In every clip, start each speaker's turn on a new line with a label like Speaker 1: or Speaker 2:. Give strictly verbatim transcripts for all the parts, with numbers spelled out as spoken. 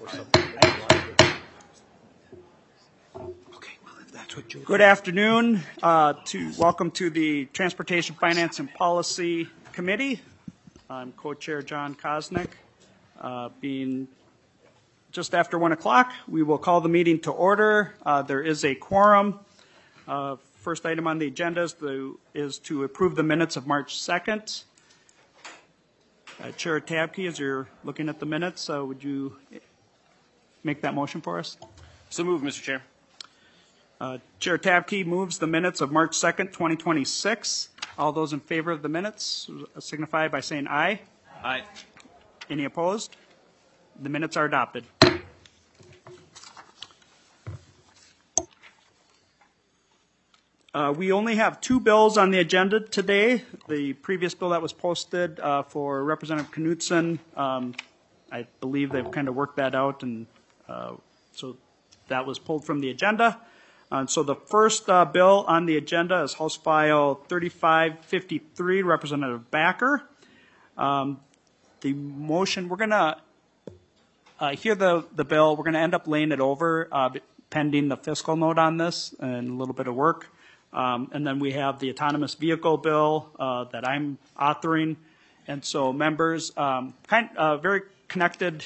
Speaker 1: or something.
Speaker 2: Okay, well, if that's what you're
Speaker 3: Good afternoon. Uh, to welcome to the Transportation Finance and Policy Committee. I'm Co-Chair John Kosnick. Uh, being just after one o'clock, we will call the meeting to order. Uh, there is a quorum. Uh, first item on the agenda is, the, is to approve the minutes of March second. Uh, Chair Tabke, as you're looking at the minutes, uh, would you make that motion for us?
Speaker 1: So moved, Mister Chair.
Speaker 3: Uh, Chair Tabke moves the minutes of March second, twenty twenty-six. All those in favor of the minutes signify by saying aye.
Speaker 1: Aye.
Speaker 3: Any opposed? The minutes are adopted. Uh, we only have two bills on the agenda today. The previous bill that was posted uh, for Representative Knudsen, um, I believe they've kind of worked that out, and uh, so that was pulled from the agenda. Uh, so the first uh, bill on the agenda is House File thirty-five fifty-three, Representative Backer. Um, the motion, we're going to uh, hear the, the bill. We're going to end up laying it over uh, pending the fiscal note on this and a little bit of work. Um, and then we have the autonomous vehicle bill uh, that I'm authoring. And so members, um, kind uh, very connected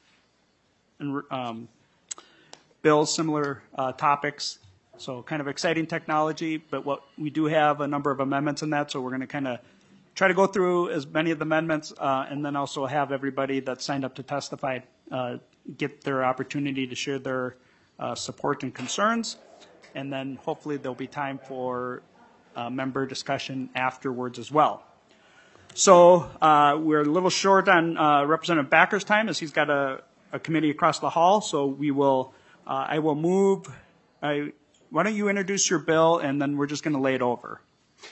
Speaker 3: and, um, bills, similar uh, topics. So kind of exciting technology, but what we do have a number of amendments in that, so we're going to kind of try to go through as many of the amendments uh, and then also have everybody that signed up to testify uh, get their opportunity to share their uh, support and concerns. And then hopefully there'll be time for uh, member discussion afterwards as well. So uh, we're a little short on uh, Representative Backer's time as he's got a, a committee across the hall. So we will, uh, I will move. I, why don't you introduce your bill and then we're just going to lay it over.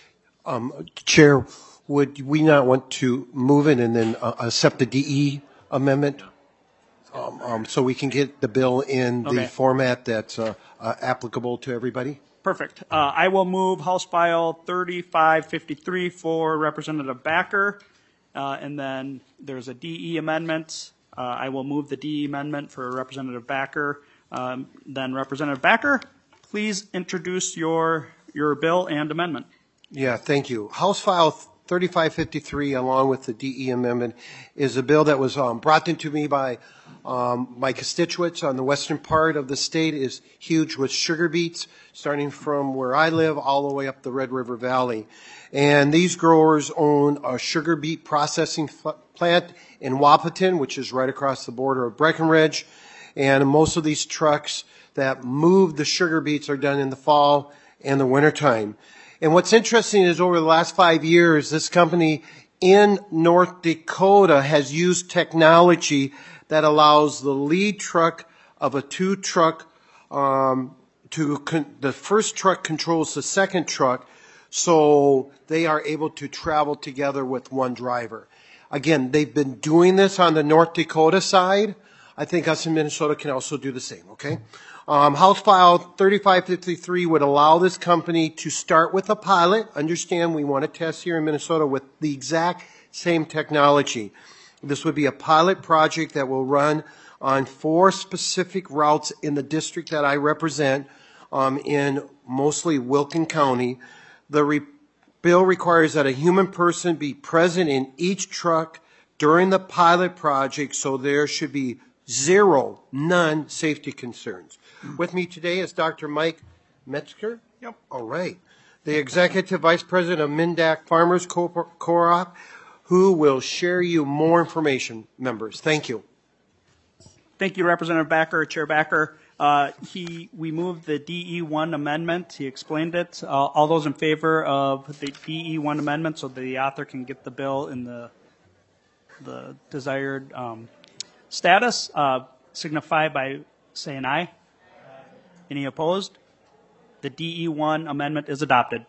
Speaker 2: Um, Chair, would we not want to move it and then uh, accept the D E amendment? Um, um, so we can get the bill in the
Speaker 3: Okay.
Speaker 2: format that's uh, uh, applicable to everybody?
Speaker 3: Perfect. Uh, I will move House File thirty-five fifty-three for Representative Backer. Uh, and then there's a D E amendment. Uh, I will move the D E amendment for Representative Backer. Um, then Representative Backer, please introduce your, your bill and amendment.
Speaker 2: Yeah, thank you. House File thirty-five fifty-three, along with the D E amendment, is a bill that was um, brought into me by um, my constituents on the western part of the state. Is huge with sugar beets, starting from where I live all the way up the Red River Valley. And these growers own a sugar beet processing plant in Wahpeton, which is right across the border of Breckenridge. And most of these trucks that move the sugar beets are done in the fall and the wintertime. And what's interesting is over the last five years, this company in North Dakota has used technology that allows the lead truck of a two truck, um, to con- the first truck controls the second truck, so they are able to travel together with one driver. Again, they've been doing this on the North Dakota side. I think us in Minnesota can also do the same, okay? Um, House File thirty-five fifty-three would allow this company to start with a pilot. Understand we want to test here in Minnesota with the exact same technology. This would be a pilot project that will run on four specific routes in the district that I represent, um, in mostly Wilkin County. The re- bill requires that a human person be present in each truck during the pilot project, so there should be zero, none safety concerns. With me today is Doctor Mike Metzger.
Speaker 3: Yep.
Speaker 2: All right. The Executive Vice President of Mindac Farmers Co-op, who will share you more information, members. Thank you.
Speaker 3: Thank you, Representative Backer, Chair Backer. Uh, he, we moved the D E one amendment. He explained it. Uh, all those in favor of the D E one amendment so the author can get the bill in the, the desired um, status, uh, signify by saying aye. Any opposed? The D E one amendment is adopted.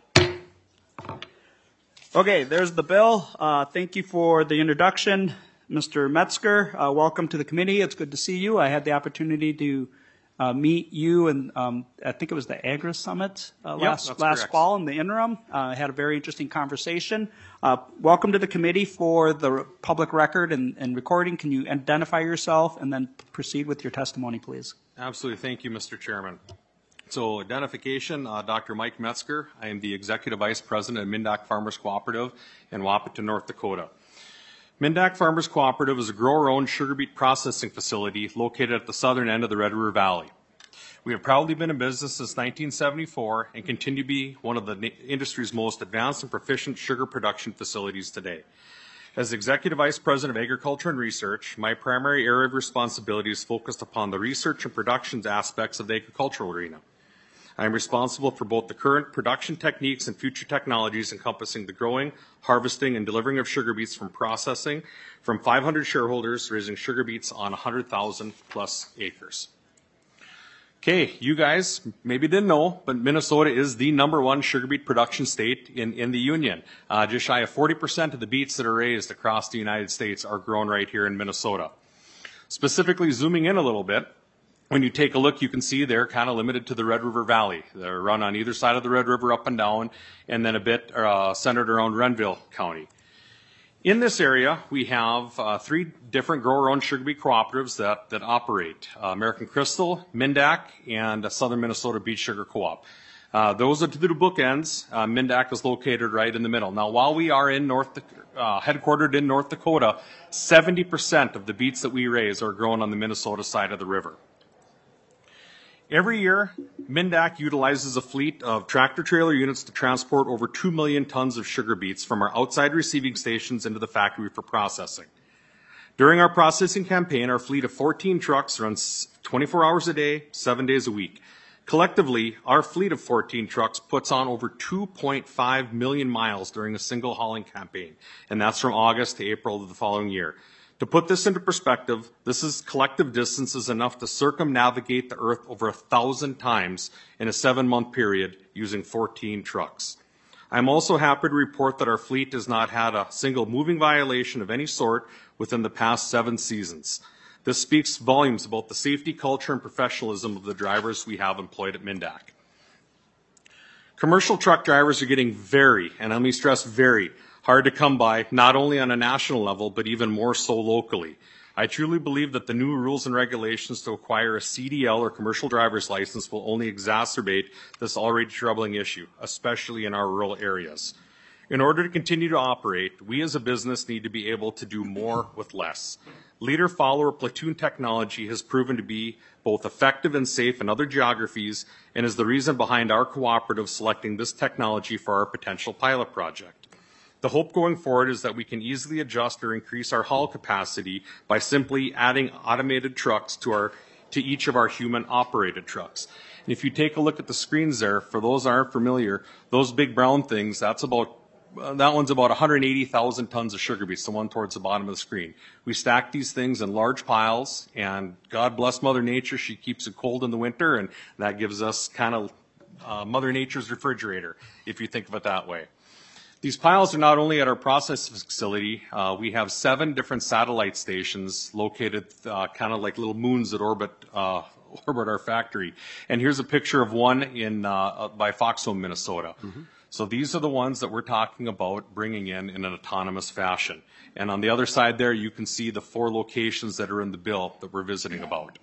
Speaker 3: Okay, there's the bill. Uh, thank you for the introduction. Mister Metzger, uh, welcome to the committee. It's good to see you. I had the opportunity to uh, meet you, and um, I think it was the Agri Summit uh,
Speaker 1: Yep,
Speaker 3: last
Speaker 1: that's
Speaker 3: last
Speaker 1: correct.
Speaker 3: fall in the interim. Uh, had a very interesting conversation. Uh, welcome to the committee. For the public record and, and recording, can you identify yourself and then proceed with your testimony, please?
Speaker 1: Absolutely. Thank you, Mister Chairman. So identification, uh, Doctor Mike Metzger. I am the Executive Vice President of Mindak Farmers Cooperative in Wapaton, North Dakota. Mindak Farmers Cooperative is a grower-owned sugar beet processing facility located at the southern end of the Red River Valley. We have proudly been in business since nineteen seventy-four and continue to be one of the industry's most advanced and proficient sugar production facilities today. As Executive Vice President of Agriculture and Research, my primary area of responsibility is focused upon the research and production aspects of the agricultural arena. I am responsible for both the current production techniques and future technologies encompassing the growing, harvesting, and delivering of sugar beets from processing from five hundred shareholders raising sugar beets on one hundred thousand plus acres. Okay, you guys maybe didn't know, but Minnesota is the number one sugar beet production state in, in the Union. Uh, just shy of forty percent of the beets that are raised across the United States are grown right here in Minnesota. Specifically zooming in a little bit, when you take a look, you can see they're kind of limited to the Red River Valley. They're run on either side of the Red River up and down, and then a bit uh, centered around Renville County. In this area, we have uh, three different grower-owned sugar beet cooperatives that, that operate, uh, American Crystal, Mindak, and uh, Southern Minnesota Beet Sugar Co-op. Uh, those are the two bookends. Uh, Mindak is located right in the middle. Now, while we are in North, uh, headquartered in North Dakota, seventy percent of the beets that we raise are grown on the Minnesota side of the river. Every year, Mindak utilizes a fleet of tractor-trailer units to transport over two million tons of sugar beets from our outside receiving stations into the factory for processing. During our processing campaign, our fleet of fourteen trucks runs twenty-four hours a day, seven days a week. Collectively, our fleet of fourteen trucks puts on over two point five million miles during a single hauling campaign, and that's from August to April of the following year. To put this into perspective, this is collective distances enough to circumnavigate the earth over a thousand times in a seven-month period using fourteen trucks. I'm also happy to report that our fleet has not had a single moving violation of any sort within the past seven seasons. This speaks volumes about the safety culture and professionalism of the drivers we have employed at Mindak. Commercial truck drivers are getting very, and let me stress very, hard to come by, not only on a national level, but even more so locally. I truly believe that the new rules and regulations to acquire a C D L or commercial driver's license will only exacerbate this already troubling issue, especially in our rural areas. In order to continue to operate, we as a business need to be able to do more with less. Leader-follower platoon technology has proven to be both effective and safe in other geographies and is the reason behind our cooperative selecting this technology for our potential pilot project. The hope going forward is that we can easily adjust or increase our haul capacity by simply adding automated trucks to our to each of our human-operated trucks. And if you take a look at the screens there, for those that aren't familiar, those big brown things, that's about uh, that one's about one hundred eighty thousand tons of sugar beets, the one towards the bottom of the screen. We stack these things in large piles, and God bless Mother Nature, she keeps it cold in the winter, and that gives us kind of uh, Mother Nature's refrigerator, if you think of it that way. These piles are not only at our process facility. Uh, we have seven different satellite stations located uh, kind of like little moons that orbit uh, orbit our factory. And here's a picture of one in uh, by Foxhome, Minnesota. Mm-hmm. So these are the ones that we're talking about bringing in in an autonomous fashion. And on the other side there, you can see the four locations that are in the bill that we're visiting about.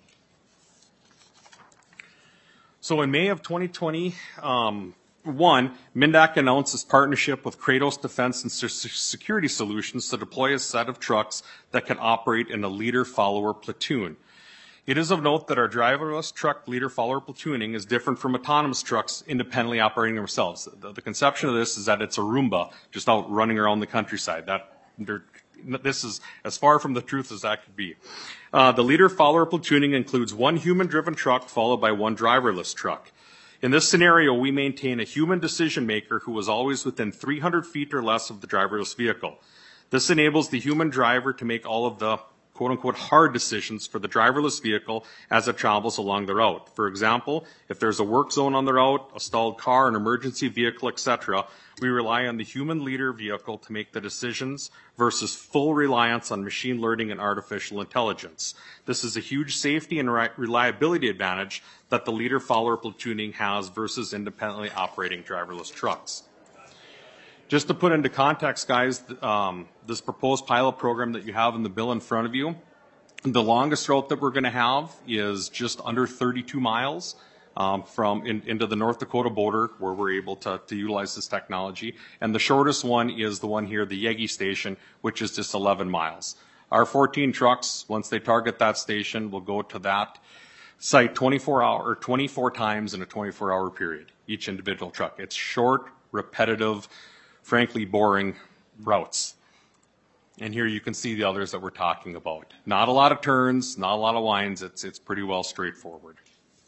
Speaker 1: So in May of twenty twenty, um, One, Mindak announced its partnership with Kratos Defense and Security Solutions to deploy a set of trucks that can operate in a leader-follower platoon. It is of note that our driverless truck leader-follower platooning is different from autonomous trucks independently operating themselves. The, the conception of this is that it's a Roomba just out running around the countryside. That This is as far from the truth as that could be. Uh, the leader-follower platooning includes one human-driven truck followed by one driverless truck. In this scenario, we maintain a human decision maker who is always within three hundred feet or less of the driverless vehicle. This enables the human driver to make all of the quote-unquote hard decisions for the driverless vehicle as it travels along the route. For example, if there's a work zone on the route, a stalled car, an emergency vehicle, et cetera, we rely on the human leader vehicle to make the decisions versus full reliance on machine learning and artificial intelligence. This is a huge safety and reliability advantage that the leader-follower platooning has versus independently operating driverless trucks. Just to put into context, guys, um, this proposed pilot program that you have in the bill in front of you, the longest route that we're going to have is just under thirty-two miles um, from in, into the North Dakota border, where we're able to, to utilize this technology. And the shortest one is the one here, the Yegi station, which is just eleven miles. Our fourteen trucks, once they target that station, will go to that site twenty-four hour or twenty-four times in a twenty-four hour period, each individual truck. It's short, repetitive, frankly boring routes. And here you can see the others that we're talking about. Not a lot of turns, not a lot of winds, it's, it's pretty well straightforward.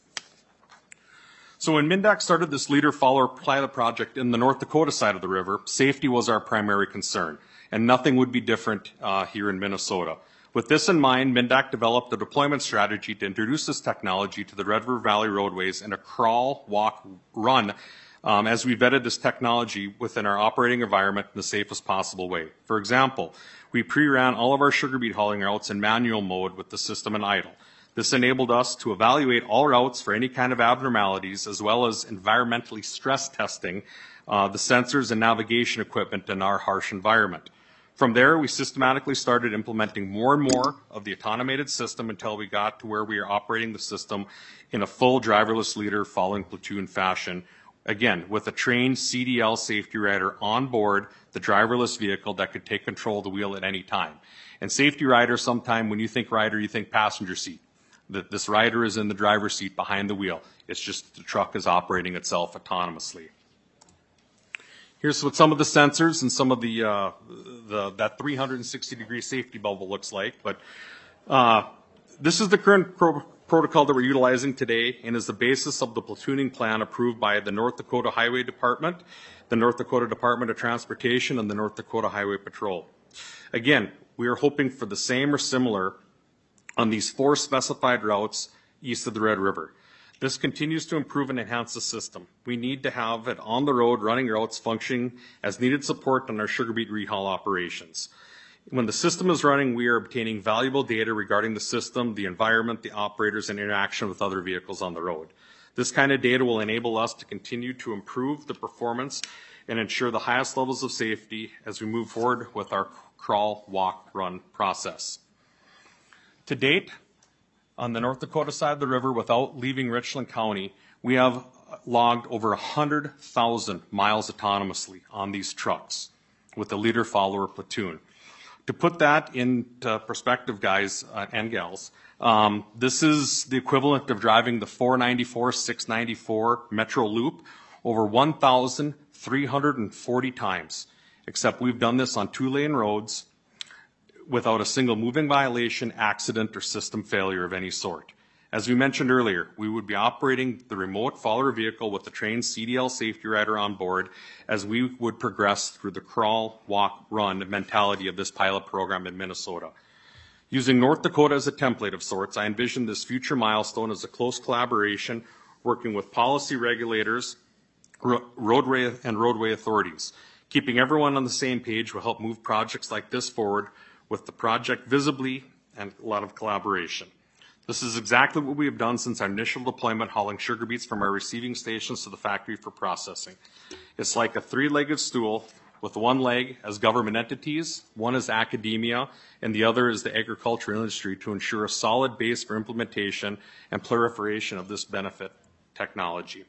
Speaker 1: So when MnDOT started this leader-follower pilot project in the North Dakota side of the river, safety was our primary concern, and nothing would be different uh, here in Minnesota. With this in mind, MnDOT developed a deployment strategy to introduce this technology to the Red River Valley roadways in a crawl, walk, run Um, as we vetted this technology within our operating environment in the safest possible way. For example, we pre-ran all of our sugar beet hauling routes in manual mode with the system in idle. This enabled us to evaluate all routes for any kind of abnormalities, as well as environmentally stress testing uh, the sensors and navigation equipment in our harsh environment. From there, we systematically started implementing more and more of the automated system until we got to where we are operating the system in a full driverless leader following platoon fashion, again, with a trained C D L safety rider on board the driverless vehicle that could take control of the wheel at any time. And safety rider, sometime when you think rider, you think passenger seat. That this rider is in the driver's seat behind the wheel. It's just the truck is operating itself autonomously. Here's what some of the sensors and some of the, uh, the that three hundred sixty degree safety bubble looks like. But uh, this is the current pro protocol that we're utilizing today and is the basis of the platooning plan approved by the North Dakota Highway Department, the North Dakota Department of Transportation, and the North Dakota Highway Patrol. Again, we are hoping for the same or similar on these four specified routes east of the Red River. This continues to improve and enhance the system. We need to have it on the road running routes functioning as needed support on our sugar beet rehaul operations. When the system is running, we are obtaining valuable data regarding the system, the environment, the operators, and interaction with other vehicles on the road. This kind of data will enable us to continue to improve the performance and ensure the highest levels of safety as we move forward with our crawl, walk, run process. To date, on the North Dakota side of the river, without leaving Richland County, we have logged over one hundred thousand miles autonomously on these trucks with the leader-follower platoon. To put that into perspective, guys uh, and gals, um, this is the equivalent of driving the four ninety-four, six ninety-four Metro Loop over one thousand three hundred forty times, except we've done this on two-lane roads without a single moving violation, accident, or system failure of any sort. As we mentioned earlier, we would be operating the remote follower vehicle with the trained C D L safety rider on board as we would progress through the crawl, walk, run mentality of this pilot program in Minnesota. Using North Dakota as a template of sorts, I envision this future milestone as a close collaboration working with policy regulators, ro roadway and roadway authorities. Keeping everyone on the same page will help move projects like this forward with the project visibly and a lot of collaboration. This is exactly what we have done since our initial deployment, hauling sugar beets from our receiving stations to the factory for processing. It's like a three-legged stool with one leg as government entities, one is academia, and the other is the agricultural industry to ensure a solid base for implementation and proliferation of this benefit technology.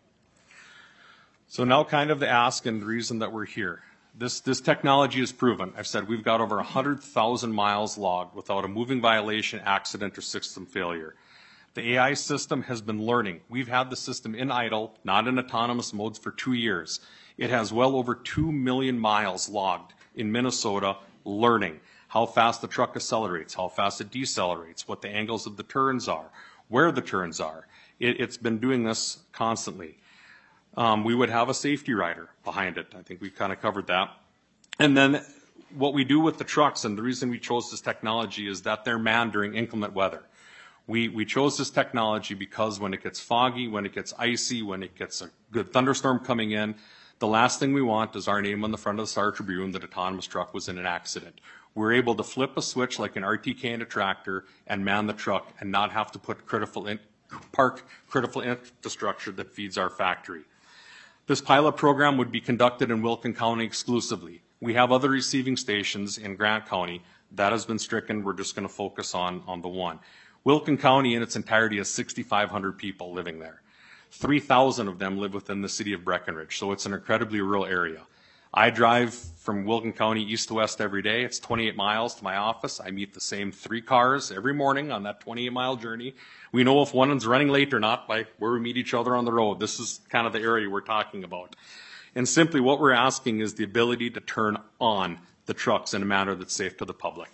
Speaker 1: So now kind of the ask and the reason that we're here. This, this technology is proven. I've said we've got over one hundred thousand miles logged without a moving violation, accident, or system failure. The A I system has been learning. We've had the system in idle, not in autonomous modes, for two years. It has well over two million miles logged in Minnesota learning how fast the truck accelerates, how fast it decelerates, what the angles of the turns are, where the turns are. It, it's been doing this constantly. Um, we would have a safety rider behind it. I think we kind of covered that. And then what we do with the trucks, and the reason we chose this technology, is that they're manned during inclement weather. We, we chose this technology because when it gets foggy, when it gets icy, when it gets a good thunderstorm coming in, the last thing we want is our name on the front of the Star Tribune that autonomous truck was in an accident. We're able to flip a switch like an R T K in a tractor and man the truck and not have to put critical in, park critical infrastructure that feeds our factory. This pilot program would be conducted in Wilkin County exclusively. We have other receiving stations in Grant County. That has been stricken. We're just going to focus on, on the one. Wilkin County in its entirety has sixty-five hundred people living there. three thousand of them live within the city of Breckenridge, so it's an incredibly rural area. I drive from Wilkin County east to west every day. It's twenty-eight miles to my office. I meet the same three cars every morning on that twenty-eight mile journey. We know if one's running late or not by where we meet each other on the road. This is kind of the area we're talking about. And simply what we're asking is the ability to turn on the trucks in a manner that's safe to the public.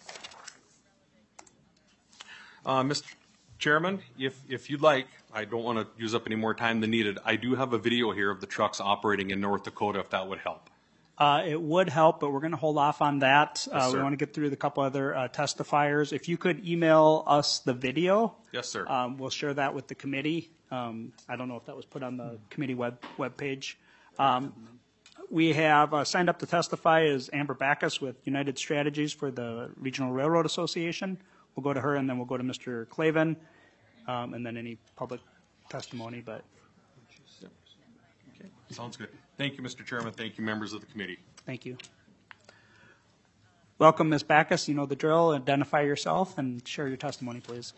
Speaker 1: Uh, Mister Chairman, if, if you'd like, I don't want to use up any more time than needed. I do have a video here of the trucks operating in North Dakota, if that would help.
Speaker 3: Uh, it would help, but we're going to hold off on that. Uh,
Speaker 1: Yes,
Speaker 3: we
Speaker 1: sir.
Speaker 3: want to get through the couple other uh, testifiers. If you could email us the video,
Speaker 1: Yes, sir.
Speaker 3: um, we'll share that with the committee. Um, I don't know if that was put on the committee web webpage. Um, we have uh, signed up to testify is Amber Backus with United Strategies for the Regional Railroad Association. We'll go to her, and then we'll go to Mister Clavin, um, and then any public testimony. But
Speaker 1: Okay, sounds good. Thank you, Mister Chairman. Thank you, members of the committee.
Speaker 3: thank you. Welcome, Miz Backus. You know the drill. Identify yourself and share your testimony, please.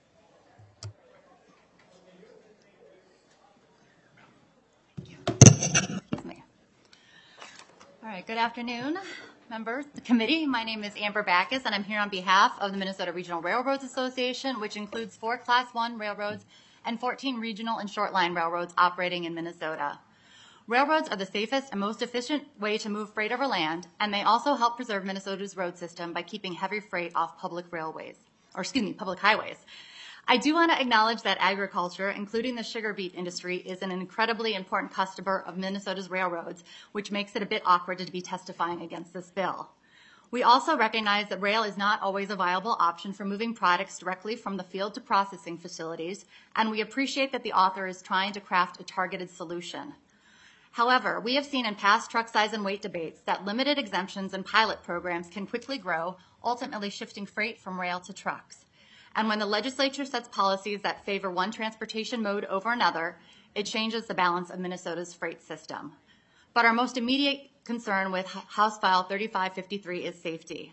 Speaker 4: All right, good afternoon, members of the committee. My name is Amber Backus, and I'm here on behalf of the Minnesota Regional Railroads Association, which includes four Class one railroads and fourteen regional and short line railroads operating in Minnesota. Railroads are the safest and most efficient way to move freight over land, and they also help preserve Minnesota's road system by keeping heavy freight off public railways, or excuse me, public highways. I do want to acknowledge that agriculture, including the sugar beet industry, is an incredibly important customer of Minnesota's railroads, which makes it a bit awkward to be testifying against this bill. We also recognize that rail is not always a viable option for moving products directly from the field to processing facilities, and we appreciate that the author is trying to craft a targeted solution. However, we have seen in past truck size and weight debates that limited exemptions and pilot programs can quickly grow, ultimately shifting freight from rail to trucks. And when the legislature sets policies that favor one transportation mode over another, it changes the balance of Minnesota's freight system. But our most immediate concern with House File thirty-five fifty-three is safety.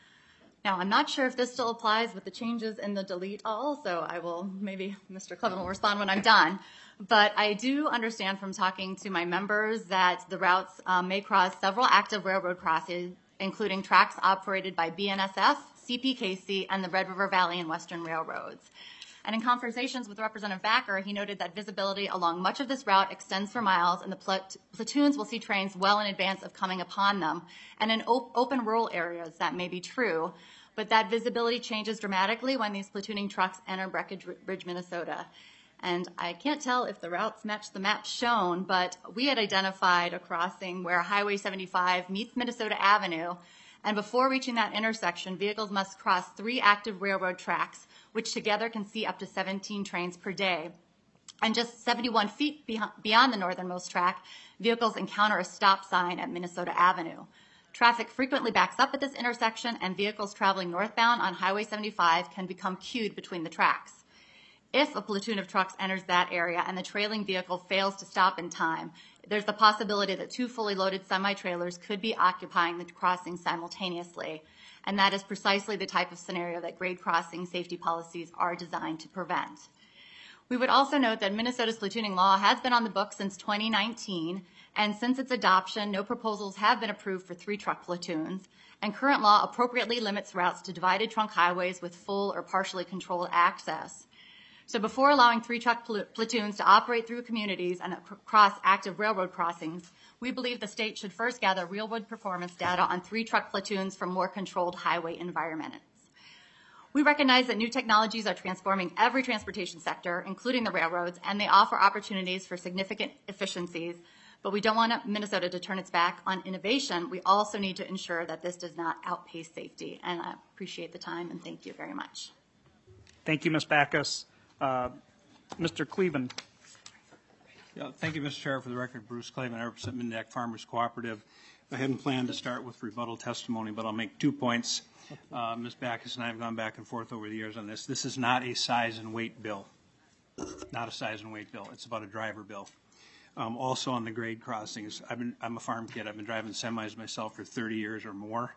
Speaker 4: Now, I'm not sure if this still applies with the changes in the delete all, so I will, maybe Mister Clevin will respond when I'm done. But I do understand from talking to my members that the routes um, may cross several active railroad crossings, including tracks operated by B N S F, C P K C, and the Red River Valley and Western Railroads. And in conversations with Representative Backer, he noted that visibility along much of this route extends for miles, and the plat- platoons will see trains well in advance of coming upon them. And in op- open rural areas, that may be true, but that visibility changes dramatically when these platooning trucks enter Breckenridge, Minnesota. And I can't tell if the routes match the map shown, but we had identified a crossing where Highway seventy-five meets Minnesota Avenue, and before reaching that intersection, vehicles must cross three active railroad tracks, which together can see up to seventeen trains per day. And just seventy-one feet beyond the northernmost track, vehicles encounter a stop sign at Minnesota Avenue. Traffic frequently backs up at this intersection, and vehicles traveling northbound on Highway seventy-five can become queued between the tracks. If a platoon of trucks enters that area and the trailing vehicle fails to stop in time, there's the possibility that two fully loaded semi-trailers could be occupying the crossing simultaneously. And that is precisely the type of scenario that grade crossing safety policies are designed to prevent. We would also note that Minnesota's platooning law has been on the books since twenty nineteen, and since its adoption, no proposals have been approved for three truck platoons, and current law appropriately limits routes to divided trunk highways with full or partially controlled access. So before allowing three truck pl- platoons to operate through communities and across active railroad crossings, we believe the state should first gather real-world performance data on three truck platoons from more controlled highway environments. We recognize that new technologies are transforming every transportation sector, including the railroads, and they offer opportunities for significant efficiencies, But we don't want Minnesota to turn its back on innovation. We also need to ensure that this does not outpace safety. And I appreciate the time, and thank you very much.
Speaker 3: Thank you, Miz Backus. Uh, Mister Cleveland.
Speaker 5: Yeah, thank you, Mister Chair. For the record, Bruce Cleveland, I represent Mindac Farmers Cooperative. I hadn't planned to start with rebuttal testimony, but I'll make two points. Uh, Miz Backus and I have gone back and forth over the years on this. This is not a size and weight bill. Not a size and weight bill. It's about a driver bill. Um, also on the grade crossings, I've been, I'm a farm kid. I've been driving semis myself for thirty years or more.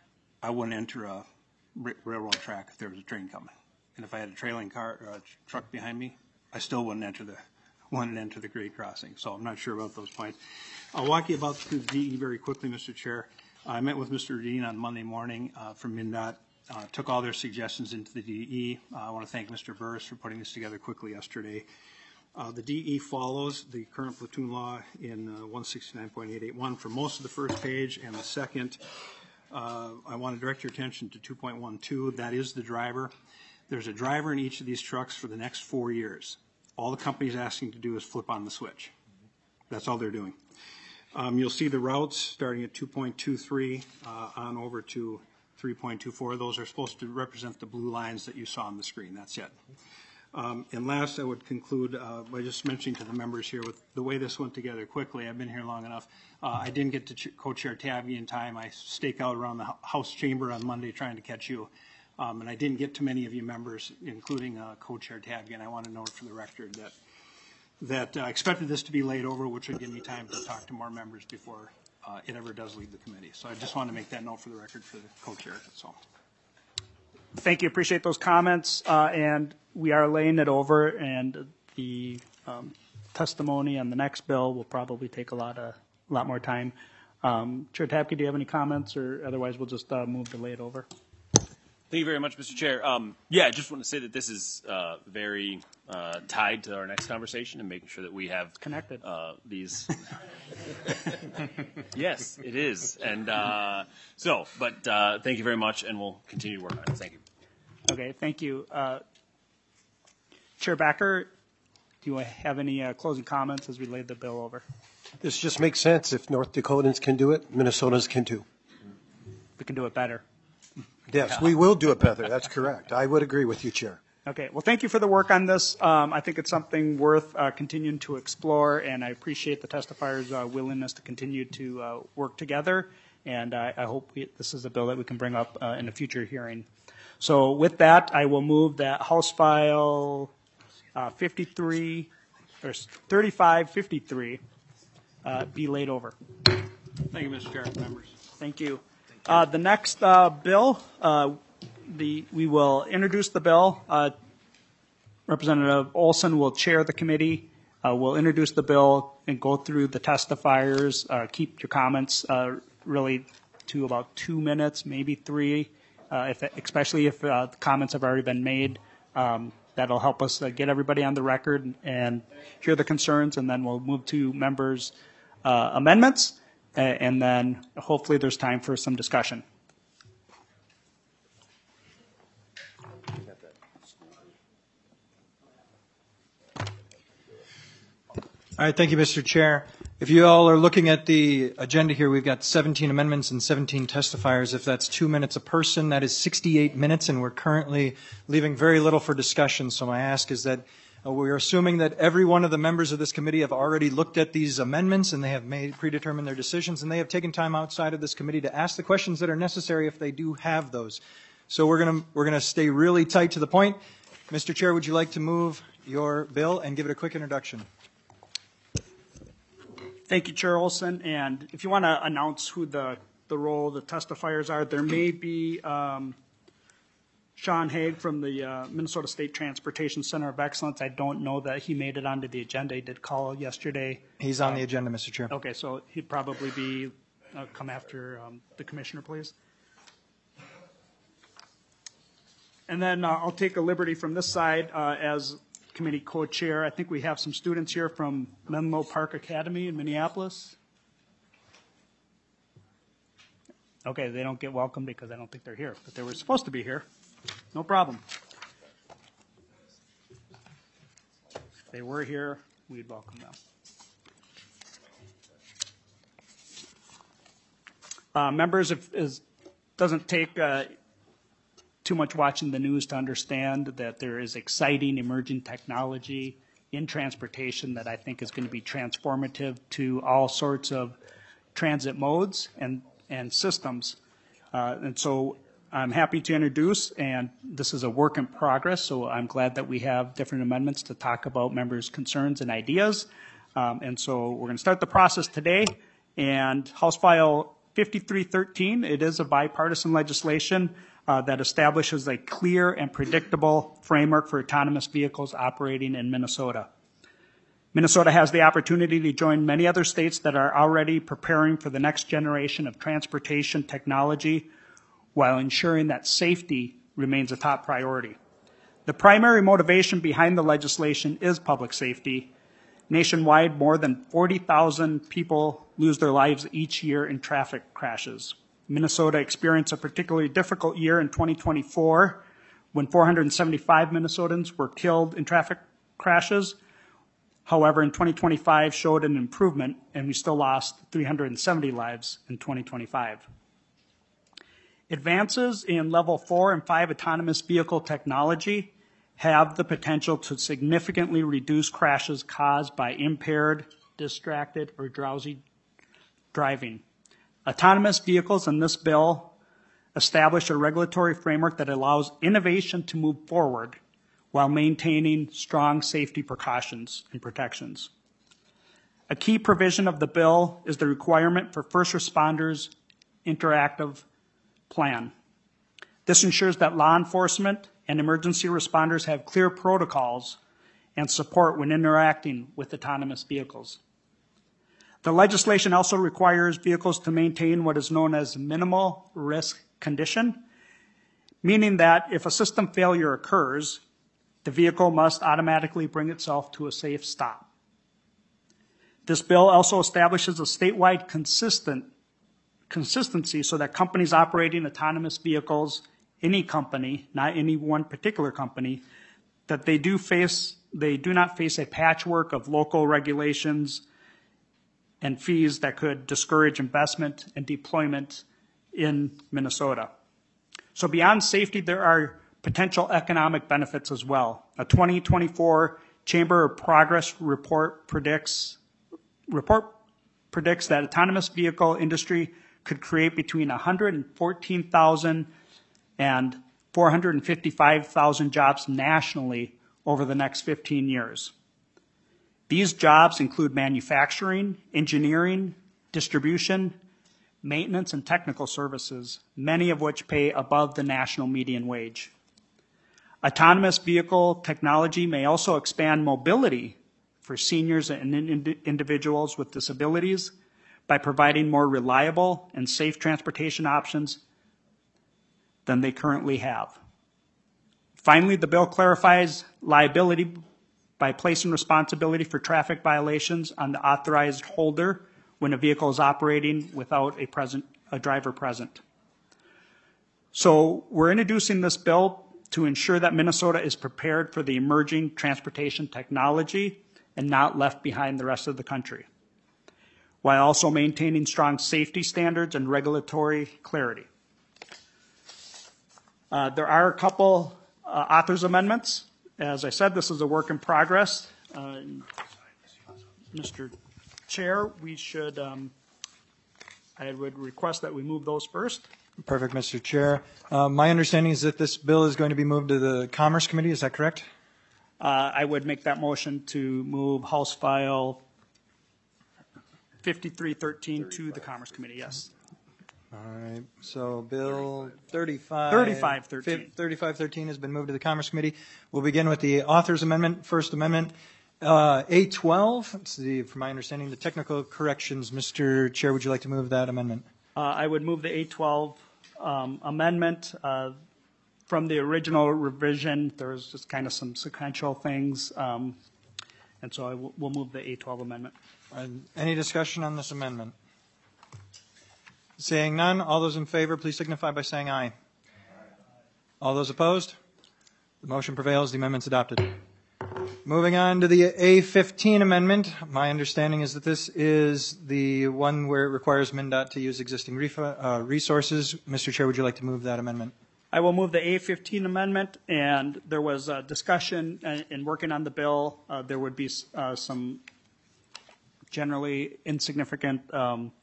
Speaker 5: I wouldn't enter a r- railroad track if there was a train coming. And if I had a trailing car or a truck behind me, I still wouldn't enter the wouldn't enter the grade crossing. So I'm not sure about those points. I'll walk you about through the D E very quickly, Mister Chair. I met with Mister Dean on Monday morning uh, from MnDOT. Uh, took all their suggestions into the D E. Uh, I want to thank Mister Burris for putting this together quickly yesterday. Uh, the D E follows the current platoon law in uh, one sixty-nine point eight eight one for most of the first page, and the second, uh, I want to direct your attention to two point one two. That is the driver. There's a driver in each of these trucks for the next four years. All the company's asking to do is flip on the switch. That's all they're doing. Um, you'll see the routes starting at two point two three uh, on over to three point two four. Those are supposed to represent the blue lines that you saw on the screen. That's it. Um, and last, I would conclude uh, by just mentioning to the members here with the way this went together quickly. I've been here long enough. Uh, I didn't get to ch- co-chair Tabby in time. I stake out around the House chamber on Monday trying to catch you. Um, and I didn't get to many of you members, including uh, co-chair Tabby. And I want to note for the record that that I uh, expected this to be laid over, which would give me time to talk to more members before uh, it ever does leave the committee. So I just want to make that note for the record for the co-chair. That's all.
Speaker 3: Thank you. Appreciate those comments. Uh, and we are laying it over, and the um, testimony on the next bill will probably take a lot of a lot more time. Um, Chair Tapke, do you have any comments, or otherwise we'll just uh, move to lay it over?
Speaker 6: Thank you very much, Mister Chair. Um, yeah, I just want to say that this is uh, very uh, tied to our next conversation and making sure that we have
Speaker 3: Connected.
Speaker 6: Uh, these. Yes, it is. And uh, so, but uh, thank you very much, and we'll continue to work on it. Thank you.
Speaker 3: Okay, thank you. Uh, Chair Backer, do you have any uh, closing comments as we lay the bill over?
Speaker 2: This just makes sense. If North Dakotans can do it, Minnesotans can too.
Speaker 3: We can do it better.
Speaker 2: Yes, we will do it better. That's correct. I would agree with you, Chair.
Speaker 3: Okay, well, thank you for the work on this. Um, I think it's something worth uh, continuing to explore, and I appreciate the testifiers' uh, willingness to continue to uh, work together, and I, I hope we, this is a bill that we can bring up uh, in a future hearing. So with that, I will move that House File uh, fifty-three, or thirty-five fifty-three uh, be laid over.
Speaker 5: Thank you, Mister Chair. Members.
Speaker 3: Thank you. Uh, the next uh, bill, uh, the we will introduce the bill. Uh, Representative Olson will chair the committee. Uh, we'll introduce the bill and go through the testifiers. Uh, keep your comments uh, really to about two minutes, maybe three, uh, if, especially if uh, the comments have already been made. Um, that'll help us uh, get everybody on the record and hear the concerns, and then we'll move to members' uh, amendments. And then hopefully there's time for some discussion.
Speaker 7: All right, thank you, Mister Chair. If you all are looking at the agenda here, we've got seventeen amendments and seventeen testifiers. If that's two minutes a person, that is sixty-eight minutes, and we're currently leaving very little for discussion. So my ask is that Uh, we're assuming that every one of the members of this committee have already looked at these amendments, and they have made predetermined their decisions, and they have taken time outside of this committee to ask the questions that are necessary if they do have those. So we're going to we're going to stay really tight to the point. Mister Chair, would you like to move your bill and give it a quick introduction?
Speaker 3: Thank you, Chair Olson. And if you want to announce who the, the role the testifiers are, there may be um, Sean Haig from the uh, Minnesota State Transportation Center of Excellence. I don't know that he made it onto the agenda. He did call yesterday.
Speaker 7: He's on the agenda, Mister Chair.
Speaker 3: Okay, so he'd probably be, uh, come after um, the commissioner, please. And then uh, I'll take a liberty from this side uh, as committee co-chair. I think we have some students here from Menlo Park Academy in Minneapolis. Okay, they don't get welcome because I don't think they're here, but they were supposed to be here. No problem. If they were here, we'd welcome them. Uh, members, if it doesn't take uh, too much watching the news to understand that there is exciting emerging technology in transportation that I think is going to be transformative to all sorts of transit modes and, and systems. Uh, and so I'm happy to introduce, and this is a work in progress, so I'm glad that we have different amendments to talk about members' concerns and ideas. Um, and so we're going to start the process today. And House File fifty-three thirteen, it is a bipartisan legislation uh, that establishes a clear and predictable framework for autonomous vehicles operating in Minnesota. Minnesota has the opportunity to join many other states that are already preparing for the next generation of transportation technology while ensuring that safety remains a top priority. The primary motivation behind the legislation is public safety. Nationwide, more than forty thousand people lose their lives each year in traffic crashes. Minnesota experienced a particularly difficult year in twenty twenty-four when four hundred seventy-five Minnesotans were killed in traffic crashes. However, in twenty twenty-five showed an improvement, and we still lost three hundred seventy lives in twenty twenty-five. Advances in level four and five autonomous vehicle technology have the potential to significantly reduce crashes caused by impaired, distracted, or drowsy driving. Autonomous vehicles in this bill establish a regulatory framework that allows innovation to move forward while maintaining strong safety precautions and protections. A key provision of the bill is the requirement for first responders' interactive plan. This ensures that law enforcement and emergency responders have clear protocols and support when interacting with autonomous vehicles. The legislation also requires vehicles to maintain what is known as minimal risk condition, meaning that if a system failure occurs, the vehicle must automatically bring itself to a safe stop. This bill also establishes a statewide consistent consistency so that companies operating autonomous vehicles, any company, not any one particular company, that they do face, they do not face a patchwork of local regulations and fees that could discourage investment and deployment in Minnesota. So beyond safety, there are potential economic benefits as well. A twenty twenty-four Chamber of Progress report predicts, report predicts that autonomous vehicle industry could create between one hundred fourteen thousand and four hundred fifty-five thousand jobs nationally over the next fifteen years. These jobs include manufacturing, engineering, distribution, maintenance, and technical services, many of which pay above the national median wage. Autonomous vehicle technology may also expand mobility for seniors and ind- individuals with disabilities by providing more reliable and safe transportation options than they currently have. Finally, the bill clarifies liability by placing responsibility for traffic violations on the authorized holder when a vehicle is operating without a, present, a driver present. So we're introducing this bill to ensure that Minnesota is prepared for the emerging transportation technology and not left behind the rest of the country, while also maintaining strong safety standards and regulatory clarity. Uh, there are a couple uh, authors' amendments. As I said, this is a work in progress. Uh, Mister Chair, we should, um, I would request that we move those first.
Speaker 7: Perfect, Mister Chair. Uh, my understanding is that this bill is going to be moved to the Commerce Committee. Is that correct?
Speaker 3: Uh, I would make that motion to move House File fifty-three thirteen to the Commerce Committee, yes.
Speaker 7: All right. So Bill thirty-five.
Speaker 3: thirty-five thirteen.
Speaker 7: thirty-five thirteen has been moved to the Commerce Committee. We'll begin with the Author's Amendment, First Amendment. Uh, A twelve, it's the, from my understanding, the technical corrections. Mister Chair, would you like to move that amendment?
Speaker 3: Uh, I would move the A twelve um, amendment. Uh, from the original revision, there was just kind of some sequential things, um, and so I w- will move the A twelve amendment.
Speaker 7: Uh, any discussion on this amendment? Seeing none, all those in favor, please signify by saying aye. All those opposed? The motion prevails. The amendment's adopted. Moving on to the A fifteen amendment. My understanding is that this is the one where it requires MnDOT to use existing refa- uh, resources. Mister Chair, would you like to move that amendment?
Speaker 3: I will move the A fifteen amendment, and there was a discussion uh, in working on the bill. Uh, there would be uh, some generally insignificant um,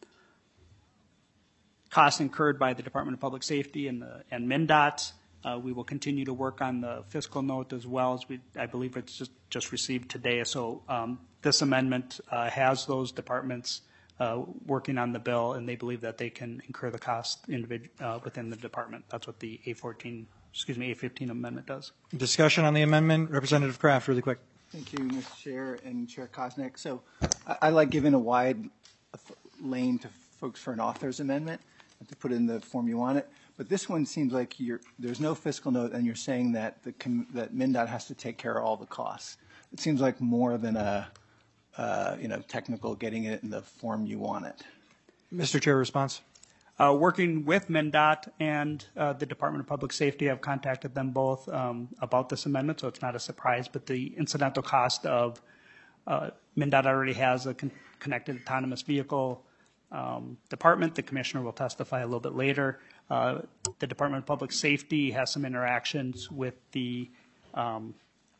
Speaker 3: costs incurred by the Department of Public Safety and, the, and MnDOT. Uh, we will continue to work on the fiscal note as well as we, I believe it's just, just received today. So um, this amendment uh, has those departments uh, working on the bill, and they believe that they can incur the cost individ- uh, within the department. That's what the A fourteen, excuse me, A fifteen amendment does.
Speaker 7: Discussion on the amendment. Representative Kraft, really quick.
Speaker 8: Thank you, Mister Chair and Chair Kosnick. So I, I like giving a wide lane to folks for an author's amendment to put it in the form you want it. But this one seems like you're, there's no fiscal note, and you're saying that the that MnDOT has to take care of all the costs. It seems like more than a uh, you know technical getting it in the form you want it.
Speaker 7: Mister Chair, response.
Speaker 3: Uh, working with MnDOT and uh, the Department of Public Safety, I've contacted them both um, about this amendment, so it's not a surprise. But the incidental cost of uh, MnDOT already has a con- connected autonomous vehicle um, department. The commissioner will testify a little bit later. Uh, the Department of Public Safety has some interactions with the um,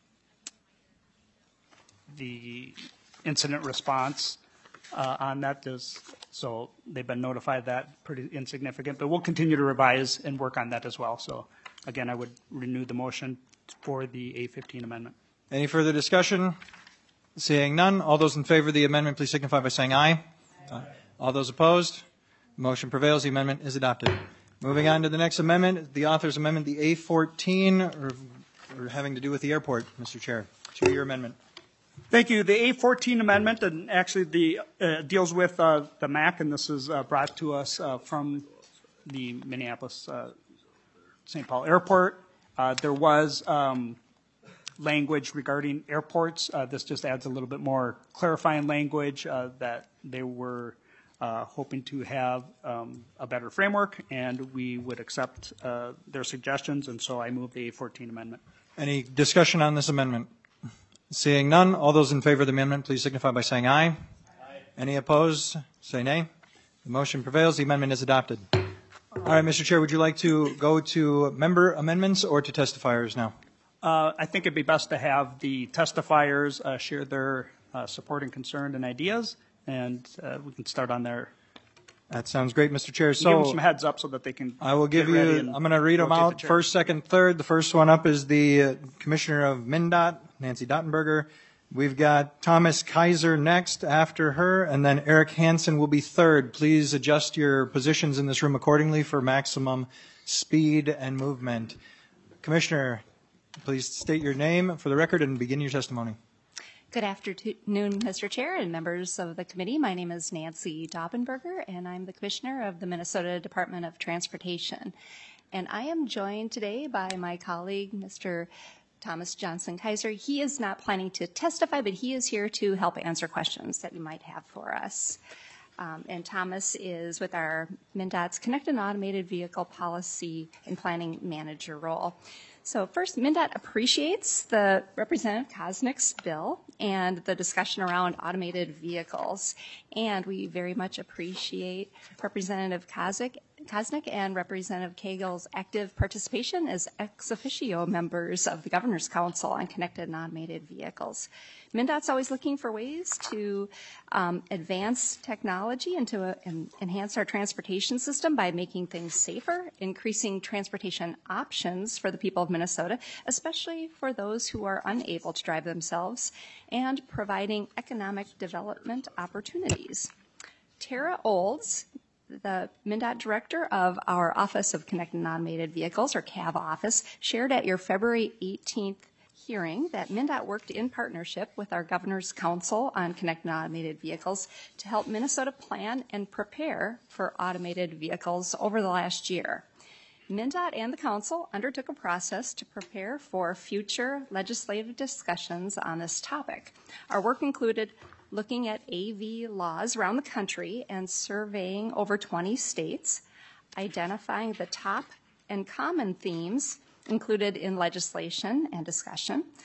Speaker 3: the incident response uh, on that. There's, so they've been notified that pretty insignificant, but we'll continue to revise and work on that as well. So again, I would renew the motion for the A fifteen amendment.
Speaker 7: Any further discussion? Seeing none, all those in favor of the amendment, please signify by saying aye. Aye. All those opposed? Motion prevails. The amendment is adopted. Moving on to the next amendment, the author's amendment, the A fourteen, or, or having to do with the airport, Mister Chair. Two-year amendment.
Speaker 3: Thank you. The A fourteen amendment, and actually the uh, deals with uh, the M A C, and this is uh, brought to us uh, from the Minneapolis uh, Saint Paul Airport. Uh, there was um, language regarding airports. Uh, this just adds a little bit more clarifying language uh, that they were Uh, hoping to have um, a better framework, and we would accept uh, their suggestions, and so I move the A fourteen amendment.
Speaker 7: Any discussion on this amendment? Seeing none, all those in favor of the amendment, please signify by saying aye. Aye. Any opposed, say nay. The motion prevails. The amendment is adopted. All right, Mister Chair, would you like to go to member amendments or to testifiers now?
Speaker 3: Uh, I think it'd be best to have the testifiers uh, share their uh, support and concern and ideas, and uh, we can start on there.
Speaker 7: That sounds great, Mister Chair.
Speaker 3: So give them
Speaker 7: So
Speaker 3: some heads up so that they can.
Speaker 7: I will give
Speaker 3: get ready
Speaker 7: you,
Speaker 3: and
Speaker 7: I'm going to read them
Speaker 3: rotate the
Speaker 7: out,
Speaker 3: chair.
Speaker 7: first, second, third. The first one up is the uh, Commissioner of MnDOT, Nancy Dottenberger. We've got Thomas Kaiser next after her, and then Eric Hansen will be third. Please adjust your positions in this room accordingly for maximum speed and movement. Commissioner, please state your name for the record and begin your testimony.
Speaker 9: Good afternoon, Mister Chair and members of the committee. My name is Nancy Dobbenberger, and I'm the Commissioner of the Minnesota Department of Transportation. And I am joined today by my colleague, Mister Thomas Johnson Kaiser. He is not planning to testify, but he is here to help answer questions that you might have for us. Um, and Thomas is with our MnDOT's Connected and Automated Vehicle Policy and Planning Manager role. So first, MnDOT appreciates the Representative Kosnick's bill and the discussion around automated vehicles. And we very much appreciate Representative Kosnick, Kosnick and Representative Cagle's active participation as ex officio members of the Governor's Council on Connected and Automated Vehicles. MnDOT's always looking for ways to um, advance technology and to uh, en- enhance our transportation system by making things safer, increasing transportation options for the people of Minnesota, especially for those who are unable to drive themselves, and providing economic development opportunities. Tara Olds, the MnDOT director of our Office of Connected and Automated Vehicles, or C A V office, shared at your February eighteenth hearing that MnDOT worked in partnership with our Governor's Council on Connected and Automated Vehicles to help Minnesota plan and prepare for automated vehicles over the last year. MnDOT and the Council undertook a process to prepare for future legislative discussions on this topic. Our work included looking at A V laws around the country and surveying over twenty states, identifying the top and common themes included in legislation and discussion,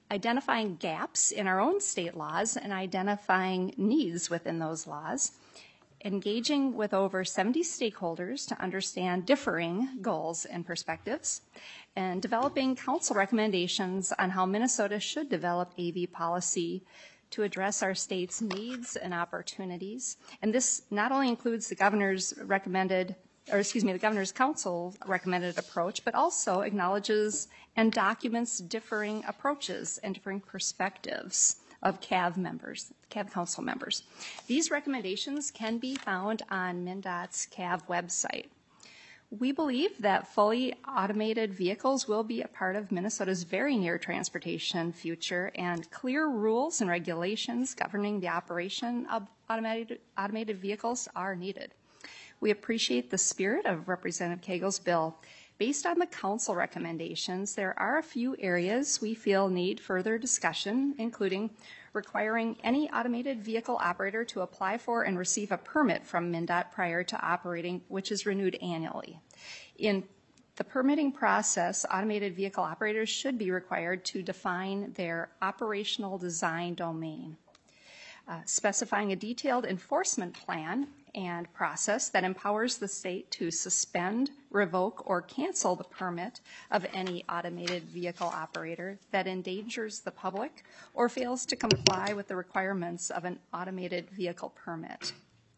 Speaker 9: identifying gaps in our own state laws and identifying needs within those laws, engaging with over seventy stakeholders to understand differing goals and perspectives, and developing council recommendations on how Minnesota should develop A V policy to address our state's needs and opportunities. And this not only includes the governor's recommended, or excuse me, the governor's council recommended approach, but also acknowledges and documents differing approaches and differing perspectives of C A V members, C A V council members. These recommendations can be found on MnDOT's C A V website. We believe that fully automated vehicles will be a part of Minnesota's very near transportation future, and clear rules and regulations governing the operation of automated, automated vehicles are needed. We appreciate the spirit of Representative Cagle's bill. Based on the council recommendations, there are a few areas we feel need further discussion, including requiring any automated vehicle operator to apply for and receive a permit from MnDOT prior to operating, which is renewed annually. In the permitting process, automated vehicle operators should be required to define their operational design domain, uh, specifying a detailed enforcement plan and process that empowers the state to suspend, revoke, or cancel the permit of any automated vehicle operator that endangers the public or fails to comply with the requirements of an automated vehicle permit.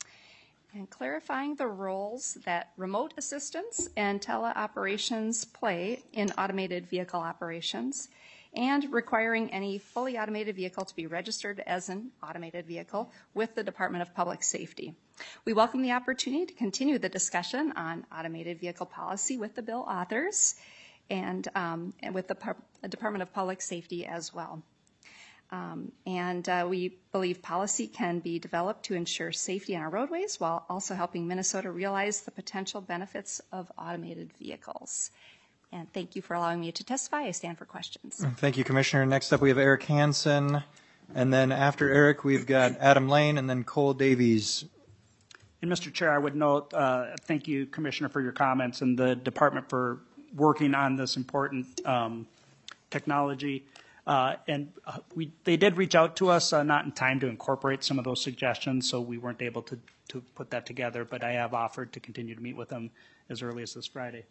Speaker 9: And clarifying the roles that remote assistance and teleoperations play in automated vehicle operations, and requiring any fully automated vehicle to be registered as an automated vehicle with the Department of Public Safety. We welcome the opportunity to continue the discussion on automated vehicle policy with the bill authors and, um, and with the Pu- Department of Public Safety as well. Um, and uh, we believe policy can be developed to ensure safety on our roadways while also helping Minnesota realize the potential benefits of automated vehicles. And thank you for allowing me to testify. I stand for questions.
Speaker 7: Thank you, Commissioner. Next up, we have Eric Hansen. And then after Eric, we've got Adam Lane and then Cole Davies.
Speaker 3: And Mister Chair, I would note, uh, thank you, Commissioner, for your comments and the department for working on this important um, technology. Uh, and uh, we, they did reach out to us, uh, not in time to incorporate some of those suggestions, so we weren't able to, to put that together, but I have offered to continue to meet with them as early as this Friday.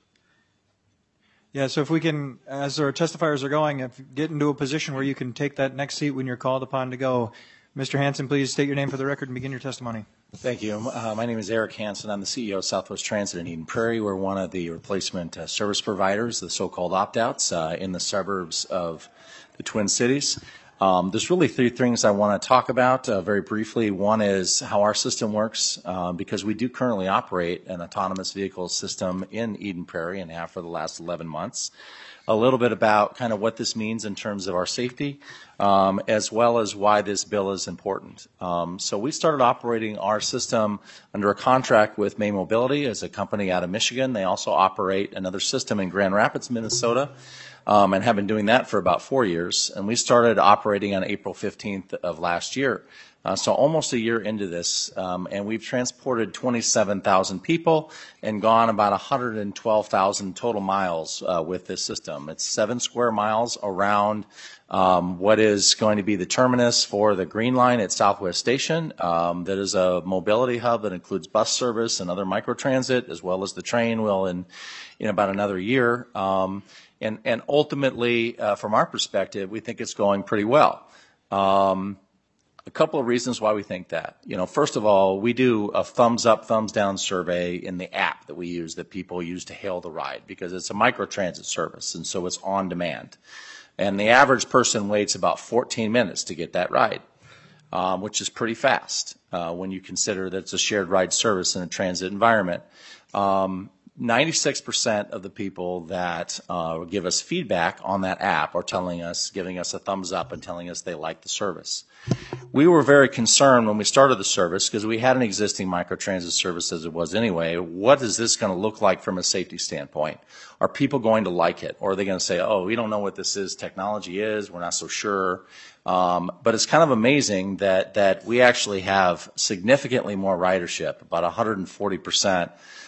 Speaker 7: Yeah, so if we can, as our testifiers are going, if get into a position where you can take that next seat when you're called upon to go. Mister Hansen, please state your name for the record and begin your testimony.
Speaker 10: Thank you. Uh, my name is Eric Hansen. I'm the C E O of Southwest Transit in Eden Prairie. We're one of the replacement uh, service providers, the so-called opt-outs, uh, in the suburbs of the Twin Cities. Um, there's really three things I want to talk about uh, very briefly. One is how our system works, uh, because we do currently operate an autonomous vehicle system in Eden Prairie and have for the last eleven months. A little bit about kind of what this means in terms of our safety, um, as well as why this bill is important. Um, so we started operating our system under a contract with May Mobility as a company out of Michigan. They also operate another system in Grand Rapids, Minnesota. Um, and have been doing that for about four years. And we started operating on April fifteenth of last year. Uh, so almost a year into this, um, and we've transported twenty-seven thousand people and gone about one hundred twelve thousand total miles uh, with this system. It's seven square miles around um, what is going to be the terminus for the Green Line at Southwest Station. Um, that is a mobility hub that includes bus service and other microtransit, as well as the train will in, in about another year. Um, And, and ultimately, uh, from our perspective, we think it's going pretty well. Um, a couple of reasons why we think that. You know, first of all, we do a thumbs up, thumbs down survey in the app that we use that people use to hail the ride because it's a microtransit service, and so it's on demand. And the average person waits about fourteen minutes to get that ride, um, which is pretty fast uh, when you consider that it's a shared ride service in a transit environment. Um, ninety-six percent of the people that uh, give us feedback on that app are telling us, giving us a thumbs up and telling us they like the service. We were very concerned when we started the service because we had an existing microtransit service as it was anyway. What is this going to look like from a safety standpoint? Are people going to like it? Or are they going to say, oh, we don't know what this is, technology is, we're not so sure. Um, but it's kind of amazing that, that we actually have significantly more ridership, about one hundred forty percent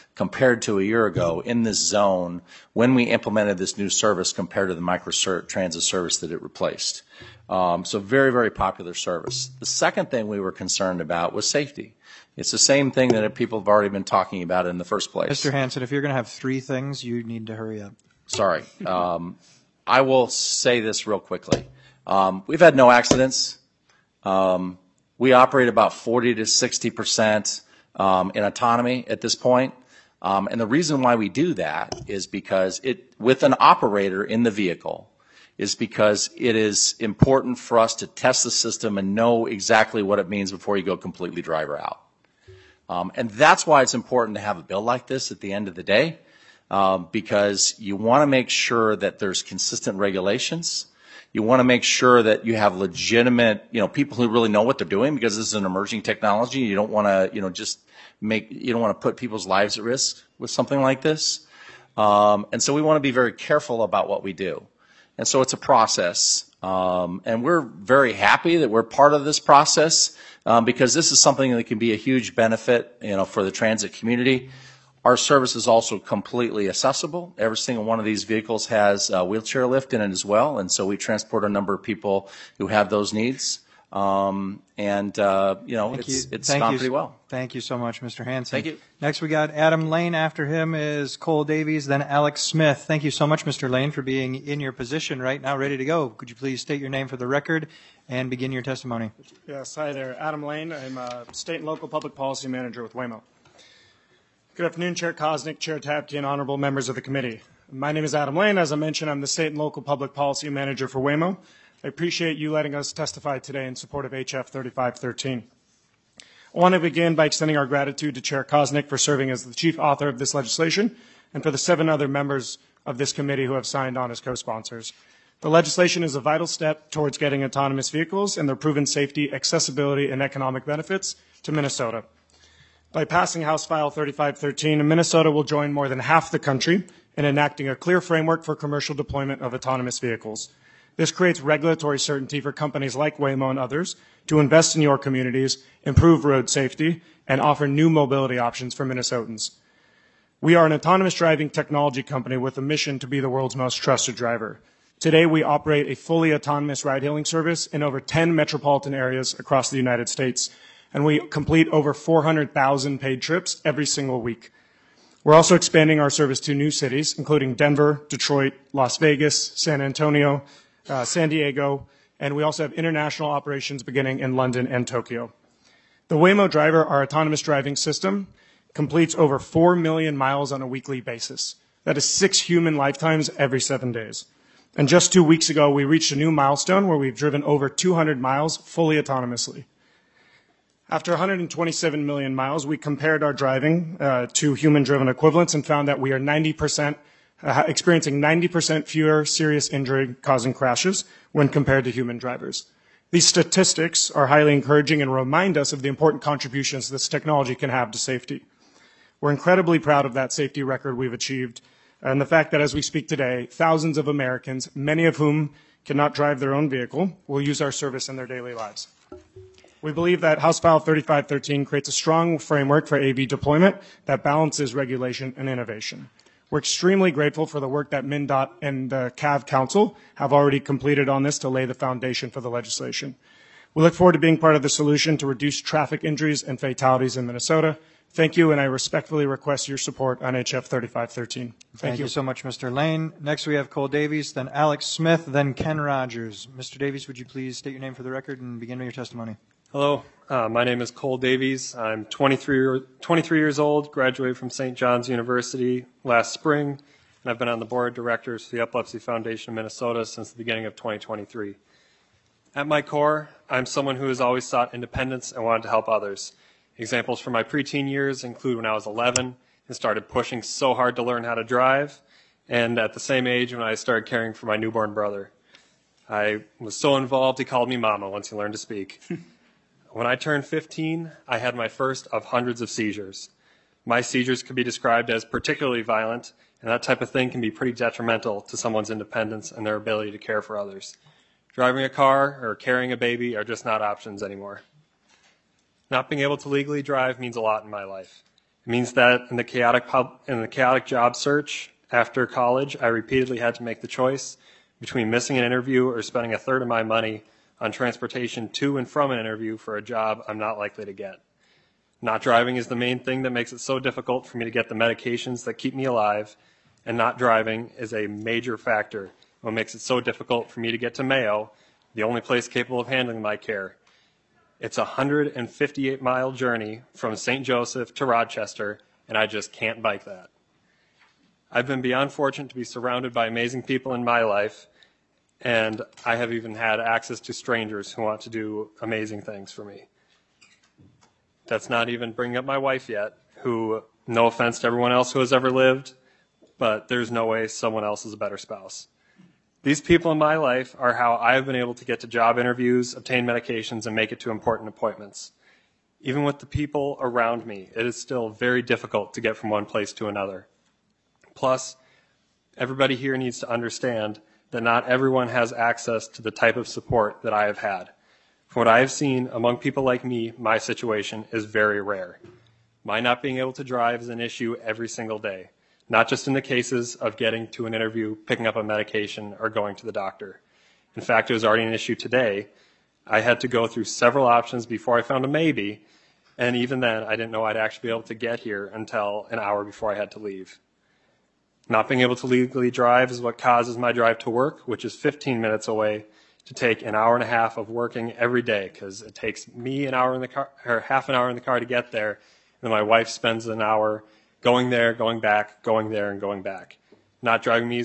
Speaker 10: compared to a year ago in this zone when we implemented this new service compared to the microtransit service that it replaced. Um, so very, very popular service. The second thing we were concerned about was safety. It's the same thing that people have already been talking about in the first place.
Speaker 7: Mister Hanson, if you're going to have three things, you need to hurry up.
Speaker 10: Sorry. Um, I will say this real quickly. Um, we've had no accidents. Um, we operate about forty to sixty percent um, in autonomy at this point. Um, and the reason why we do that is because it, with an operator in the vehicle, is because it is important for us to test the system and know exactly what it means before you go completely driver out. Um, and that's why it's important to have a bill like this at the end of the day, um, because you want to make sure that there's consistent regulations. You want to make sure that you have legitimate, you know, people who really know what they're doing, because this is an emerging technology. You don't want to, you know, just make, you don't want to put people's lives at risk with something like this. Um, and so we want to be very careful about what we do. And so it's a process. Um, and we're very happy that we're part of this process, um, because this is something that can be a huge benefit, you know, for the transit community. Our service is also completely accessible. Every single one of these vehicles has a wheelchair lift in it as well, and so we transport a number of people who have those needs. Um, and, uh, you know,
Speaker 7: Thank
Speaker 10: it's,
Speaker 7: you.
Speaker 10: it's
Speaker 7: Thank
Speaker 10: gone
Speaker 7: you.
Speaker 10: pretty well.
Speaker 7: Thank you so much, Mister Hanson.
Speaker 10: Thank you.
Speaker 7: Next, we got Adam Lane. After him is Cole Davies, then Alex Smith. Thank you so much, Mister Lane, for being in your position right now, ready to go. Could you please state your name for the record and begin your testimony?
Speaker 11: Yes, hi there. Adam Lane. I'm a State and Local Public Policy Manager with Waymo. Good afternoon, Chair Kosnick, Chair Tapke, and honorable members of the committee. My name is Adam Lane. As I mentioned, I'm the State and Local Public Policy Manager for Waymo. I appreciate you letting us testify today in support of H F thirty-five thirteen. I want to begin by extending our gratitude to Chair Kosnick for serving as the chief author of this legislation, and for the seven other members of this committee who have signed on as co-sponsors. The legislation is a vital step towards getting autonomous vehicles and their proven safety, accessibility, and economic benefits to Minnesota. By passing House File thirty-five thirteen, Minnesota will join more than half the country in enacting a clear framework for commercial deployment of autonomous vehicles. This creates regulatory certainty for companies like Waymo and others to invest in your communities, improve road safety, and offer new mobility options for Minnesotans. We are an autonomous driving technology company with a mission to be the world's most trusted driver. Today, we operate a fully autonomous ride-hailing service in over ten metropolitan areas across the United States, and we complete over four hundred thousand paid trips every single week. We're also expanding our service to new cities, including Denver, Detroit, Las Vegas, San Antonio, uh, San Diego, and we also have international operations beginning in London and Tokyo. The Waymo Driver, our autonomous driving system, completes over four million miles on a weekly basis. That is six human lifetimes every seven days. And just two weeks ago, we reached a new milestone where we've driven over two hundred miles fully autonomously. After one hundred twenty-seven million miles, we compared our driving uh, to human-driven equivalents and found that we are ninety percent, uh, experiencing ninety percent fewer serious injury-causing crashes when compared to human drivers. These statistics are highly encouraging and remind us of the important contributions this technology can have to safety. We're incredibly proud of that safety record we've achieved, and the fact that as we speak today, thousands of Americans, many of whom cannot drive their own vehicle, will use our service in their daily lives. We believe that House File thirty-five thirteen creates a strong framework for A V deployment that balances regulation and innovation. We're extremely grateful for the work that MnDOT and the C A V Council have already completed on this to lay the foundation for the legislation. We look forward to being part of the solution to reduce traffic injuries and fatalities in Minnesota. Thank you, and I respectfully request your support on H F thirty-five thirteen. Thank,
Speaker 7: Thank
Speaker 11: you.
Speaker 7: you so much, Mister Lane. Next, we have Cole Davies, then Alex Smith, then Ken Rogers. Mister Davies, would you please state your name for the record and begin with your testimony?
Speaker 12: Hello, uh, my name is Cole Davies. I'm twenty-three, twenty-three years old, graduated from Saint John's University last spring, and I've been on the board of directors for the Epilepsy Foundation of Minnesota since the beginning of twenty twenty-three. At my core, I'm someone who has always sought independence and wanted to help others. Examples from my preteen years include when I was eleven and started pushing so hard to learn how to drive, and at the same age when I started caring for my newborn brother. I was so involved, he called me Mama once he learned to speak. When I turned fifteen, I had my first of hundreds of seizures. My seizures could be described as particularly violent, and that type of thing can be pretty detrimental to someone's independence and their ability to care for others. Driving a car or carrying a baby are just not options anymore. Not being able to legally drive means a lot in my life. It means that in the chaotic pub, in the chaotic job search after college, I repeatedly had to make the choice between missing an interview or spending a third of my money on transportation to and from an interview for a job I'm not likely to get. Not driving is the main thing that makes it so difficult for me to get the medications that keep me alive, and not driving is a major factor what makes it so difficult for me to get to Mayo, the only place capable of handling my care. It's a one hundred fifty-eight mile journey from Saint Joseph to Rochester, and I just can't bike that. I've been beyond fortunate to be surrounded by amazing people in my life, and I have even had access to strangers who want to do amazing things for me. That's not even bringing up my wife yet, who, no offense to everyone else who has ever lived, but there's no way someone else is a better spouse. These people in my life are how I've been able to get to job interviews, obtain medications, and make it to important appointments. Even with the people around me, it is still very difficult to get from one place to another. Plus, everybody here needs to understand that not everyone has access to the type of support that I have had. From what I have seen among people like me, my situation is very rare. My not being able to drive is an issue every single day, not just in the cases of getting to an interview, picking up a medication, or going to the doctor. In fact, it was already an issue today. I had to go through several options before I found a maybe, and even then, I didn't know I'd actually be able to get here until an hour before I had to leave. Not being able to legally drive is what causes my drive to work, which is fifteen minutes away, to take an hour and a half of working every day, because it takes me an hour in the car, or half an hour in the car to get there, and then my wife spends an hour going there, going back, going there, and going back. Not driving me,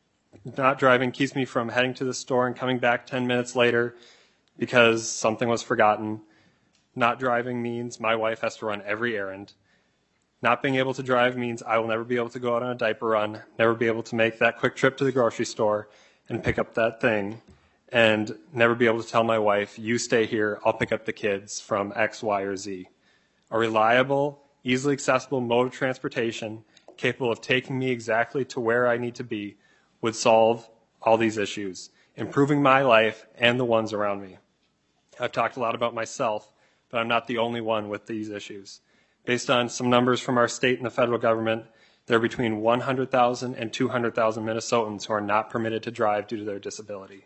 Speaker 12: not driving keeps me from heading to the store and coming back ten minutes later because something was forgotten. Not driving means my wife has to run every errand. Not being able to drive means I will never be able to go out on a diaper run, never be able to make that quick trip to the grocery store and pick up that thing, and never be able to tell my wife, you stay here, I'll pick up the kids from X, Y, or Z. A reliable, easily accessible mode of transportation capable of taking me exactly to where I need to be would solve all these issues, improving my life and the ones around me. I've talked a lot about myself, but I'm not the only one with these issues. Based on some numbers from our state and the federal government, there are between one hundred thousand and two hundred thousand Minnesotans who are not permitted to drive due to their disability.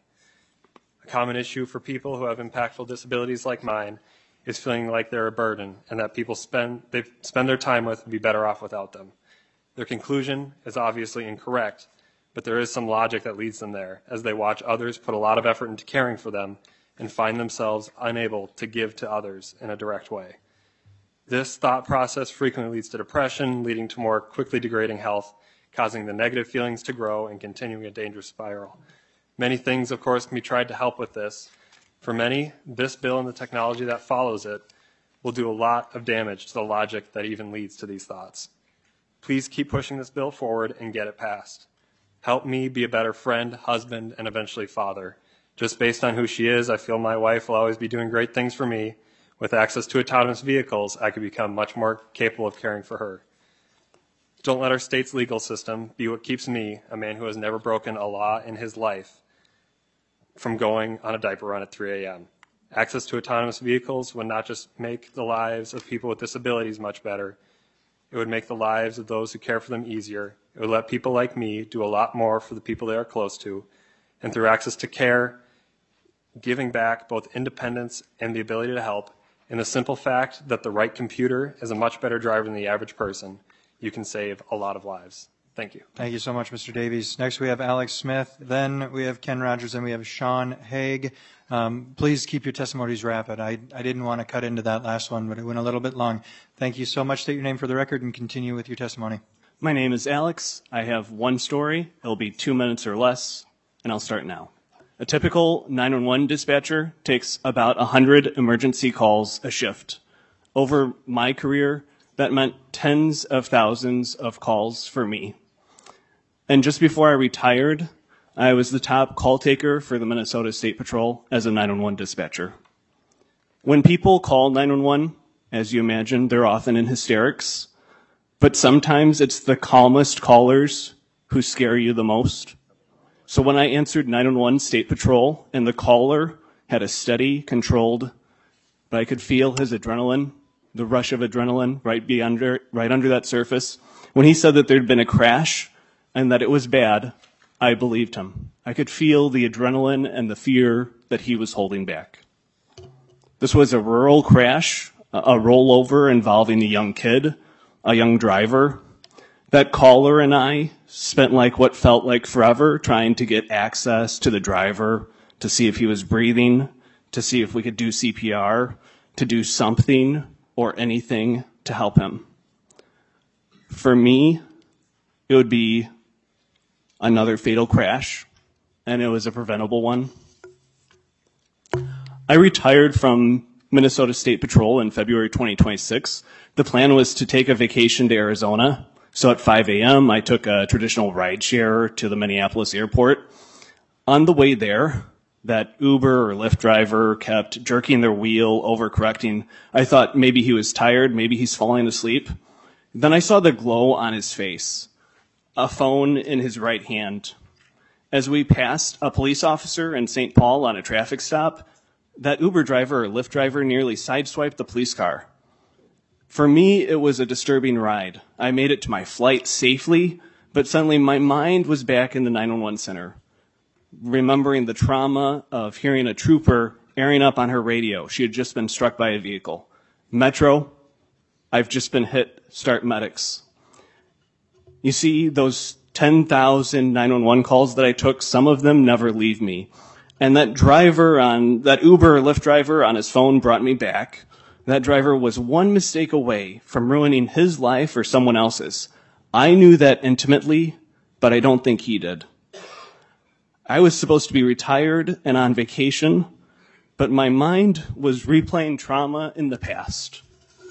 Speaker 12: A common issue for people who have impactful disabilities like mine is feeling like they're a burden and that people spend, they spend their time with would be better off without them. Their conclusion is obviously incorrect, but there is some logic that leads them there as they watch others put a lot of effort into caring for them and find themselves unable to give to others in a direct way. This thought process frequently leads to depression, leading to more quickly degrading health, causing the negative feelings to grow and continuing a dangerous spiral. Many things, of course, can be tried to help with this. For many, this bill and the technology that follows it will do a lot of damage to the logic that even leads to these thoughts. Please keep pushing this bill forward and get it passed. Help me be a better friend, husband, and eventually father. Just based on who she is, I feel my wife will always be doing great things for me. With access to autonomous vehicles, I could become much more capable of caring for her. Don't let our state's legal system be what keeps me, a man who has never broken a law in his life, from going on a diaper run at three a m Access to autonomous vehicles would not just make the lives of people with disabilities much better, it would make the lives of those who care for them easier. It would let people like me do a lot more for the people they are close to. And through access to care, giving back both independence and the ability to help, and the simple fact that the right computer is a much better driver than the average person, you can save a lot of lives. Thank you.
Speaker 7: Thank you so much, Mister Davies. Next, we have Alex Smith. Then we have Ken Rogers, and we have Sean Haig. Um, please keep your testimonies rapid. I, I didn't want to cut into that last one, but it went a little bit long. Thank you so much. State your name for the record and continue with your testimony.
Speaker 13: My name is Alex. I have one story. It'll be two minutes or less, and I'll start now. A typical nine one one dispatcher takes about one hundred emergency calls a shift. Over my career, that meant tens of thousands of calls for me. And just before I retired, I was the top call taker for the Minnesota State Patrol as a nine one one dispatcher. When people call nine one one, as you imagine, they're often in hysterics, but sometimes it's the calmest callers who scare you the most. So when I answered nine one one State Patrol and the caller had a steady, controlled, but I could feel his adrenaline, the rush of adrenaline right be under, right under that surface. When he said that there'd been a crash and that it was bad, I believed him. I could feel the adrenaline and the fear that he was holding back. This was a rural crash, a rollover involving a young kid, a young driver. That caller and I spent like what felt like forever trying to get access to the driver, to see if he was breathing, to see if we could do C P R, to do something or anything to help him. For me, it would be another fatal crash, and it was a preventable one. I retired from Minnesota State Patrol in February twenty twenty-six. The plan was to take a vacation to Arizona. So at five a.m., I took a traditional ride share to the Minneapolis airport. On the way there, that Uber or Lyft driver kept jerking their wheel, overcorrecting. I thought maybe he was tired, maybe he's falling asleep. Then I saw the glow on his face, a phone in his right hand. As we passed a police officer in Saint Paul on a traffic stop, that Uber driver or Lyft driver nearly sideswiped the police car. For me, it was a disturbing ride. I made it to my flight safely, but suddenly my mind was back in the nine one one center, remembering the trauma of hearing a trooper airing up on her radio. She had just been struck by a vehicle. Metro, I've just been hit, start medics. You see, those ten thousand nine one one calls that I took, some of them never leave me. And that driver on, that Uber or Lyft driver on his phone brought me back. That driver was one mistake away from ruining his life or someone else's. I knew that intimately, but I don't think he did. I was supposed to be retired and on vacation, but my mind was replaying trauma in the past.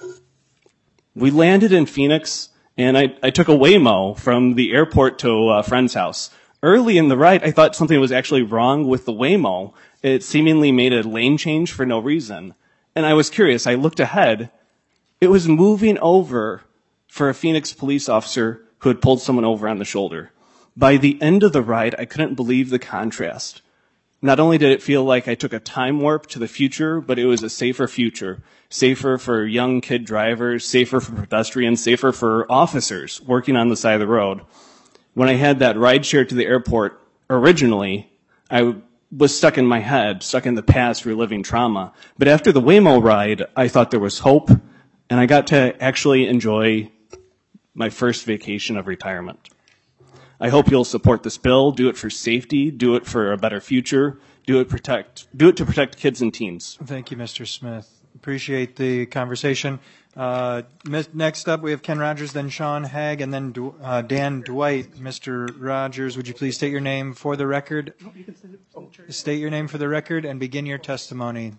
Speaker 13: We landed in Phoenix, and I, I took a Waymo from the airport to a friend's house. Early in the ride, I thought something was actually wrong with the Waymo. It seemingly made a lane change for no reason. And I was curious. I looked ahead. It was moving over for a Phoenix police officer who had pulled someone over on the shoulder. By the end of the ride, I couldn't believe the contrast. Not only did it feel like I took a time warp to the future, but it was a safer future. Safer for young kid drivers, safer for pedestrians, safer for officers working on the side of the road. When I had that ride share to the airport originally, I was stuck in my head, stuck in the past, reliving trauma. But after the Waymo ride, I thought there was hope, and I got to actually enjoy my first vacation of retirement. I hope you'll support this bill. Do it for safety. Do it for a better future. Do it protect. Do it to protect kids and teens.
Speaker 7: Thank you, Mister Smith. Appreciate the conversation. Uh, next up, we have Ken Rogers, then Sean Haig, and then uh, Dan Dwight. Mister Rogers, would you please state your name for the record? State your name for the record and begin your testimony.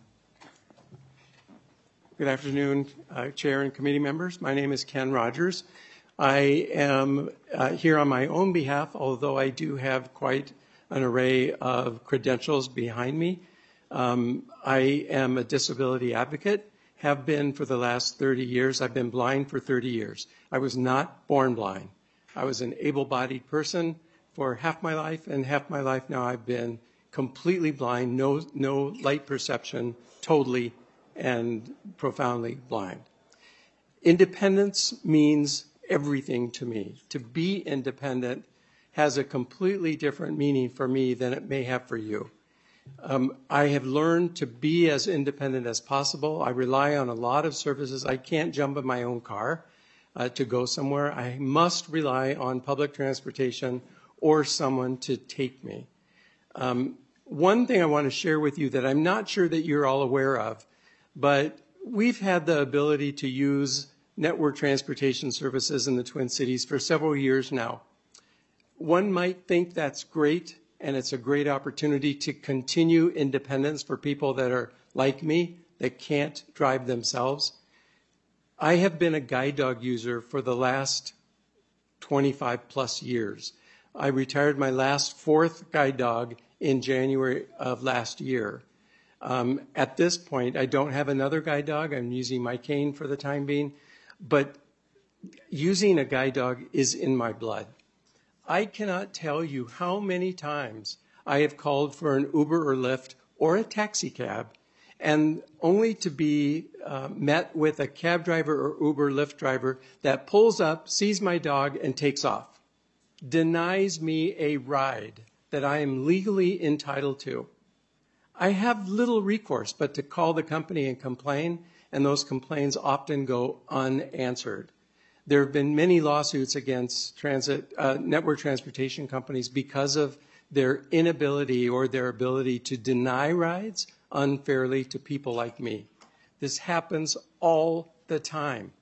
Speaker 14: Good afternoon, uh, Chair and committee members. My name is Ken Rogers. I am uh, here on my own behalf, although I do have quite an array of credentials behind me. Um, I am a disability advocate. Have been for the last thirty years. I've been blind for thirty years. I was not born blind. I was an able-bodied person for half my life, and half my life now I've been completely blind, no, no light perception, totally and profoundly blind. Independence means everything to me. To be independent has a completely different meaning for me than it may have for you. Um, I have learned to be as independent as possible. I rely on a lot of services. I can't jump in my own car uh, to go somewhere. I must rely on public transportation or someone to take me. Um, one thing I want to share with you that I'm not sure that you're all aware of, but we've had the ability to use network transportation services in the Twin Cities for several years now. One might think that's great, and it's a great opportunity to continue independence for people that are like me, that can't drive themselves. I have been a guide dog user for the last twenty-five plus years. I retired my last fourth guide dog in January of last year. Um, at this point, I don't have another guide dog. I'm using my cane for the time being, but using a guide dog is in my blood. I cannot tell you how many times I have called for an Uber or Lyft or a taxi cab, and only to be uh, met with a cab driver or Uber Lyft driver that pulls up, sees my dog, and takes off, denies me a ride that I am legally entitled to. I have little recourse but to call the company and complain, and those complaints often go unanswered. There have been many lawsuits against transit uh, network transportation companies because of their inability or their ability to deny rides unfairly to people like me. This happens all the time.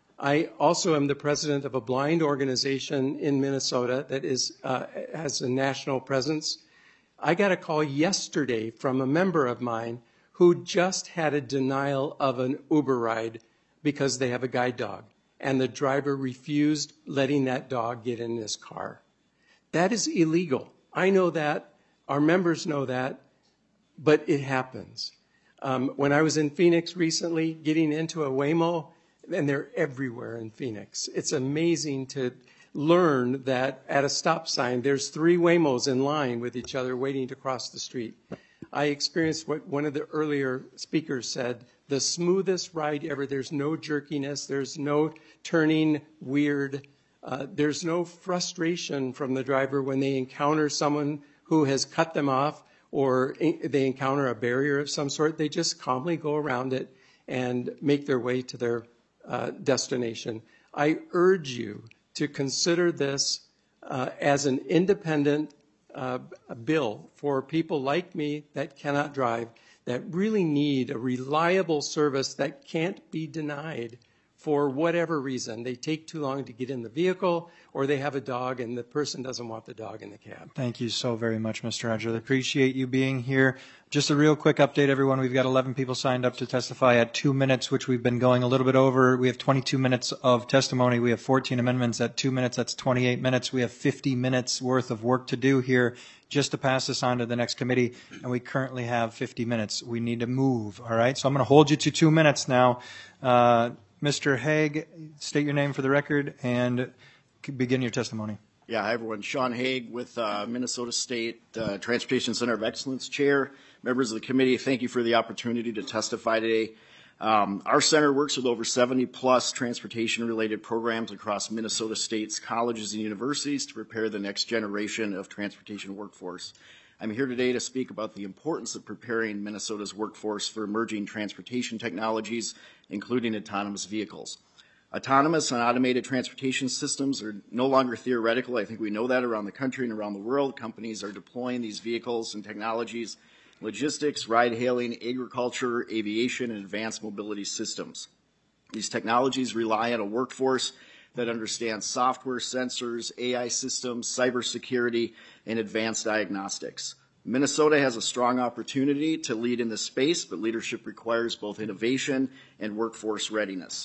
Speaker 14: I also am the president of a blind organization in Minnesota that is uh, has a national presence. I got a call yesterday from a member of mine who just had a denial of an Uber ride because they have a guide dog, and the driver refused letting that dog get in his car. That is illegal. I know that. Our members know that, but it happens. Um, when I was in Phoenix recently, getting into a Waymo, and they're everywhere in Phoenix. It's amazing to learn that at a stop sign, there's three Waymos in line with each other waiting to cross the street. I experienced what one of the earlier speakers said, the smoothest ride ever. There's no jerkiness. There's no turning weird. Uh, there's no frustration from the driver when they encounter someone who has cut them off or they encounter a barrier of some sort. They just calmly go around it and make their way to their uh, destination. I urge you to consider this uh, as an independent uh, bill for people like me that cannot drive, that really need a reliable service that can't be denied for whatever reason. They take too long to get in the vehicle, or they have a dog and the person doesn't want the dog in the cab.
Speaker 7: Thank you so very much, Mister Roger. I appreciate you being here. Just a real quick update, everyone. We've got eleven people signed up to testify at two minutes, which we've been going a little bit over. We have twenty-two minutes of testimony. We have fourteen amendments at two minutes. That's twenty-eight minutes. We have fifty minutes worth of work to do here just to pass this on to the next committee, and we currently have fifty minutes. We need to move, all right? So I'm going to hold you to two minutes now. Uh, Mister Haig, state your name for the record and begin your testimony.
Speaker 15: Yeah, hi everyone. Sean Haig with uh, Minnesota State uh, Transportation Center of Excellence Chair. Members of the committee, thank you for the opportunity to testify today. Um, our center works with over seventy plus transportation-related programs across Minnesota State's colleges and universities to prepare the next generation of transportation workforce. I'm here today to speak about the importance of preparing Minnesota's workforce for emerging transportation technologies, including autonomous vehicles. Autonomous and automated transportation systems are no longer theoretical. I think we know that around the country and around the world. Companies are deploying these vehicles and technologies, logistics, ride-hailing, agriculture, aviation, and advanced mobility systems. These technologies rely on a workforce that understands software, sensors, A I systems, cybersecurity, and advanced diagnostics. Minnesota has a strong opportunity to lead in this space, but leadership requires both innovation and workforce readiness.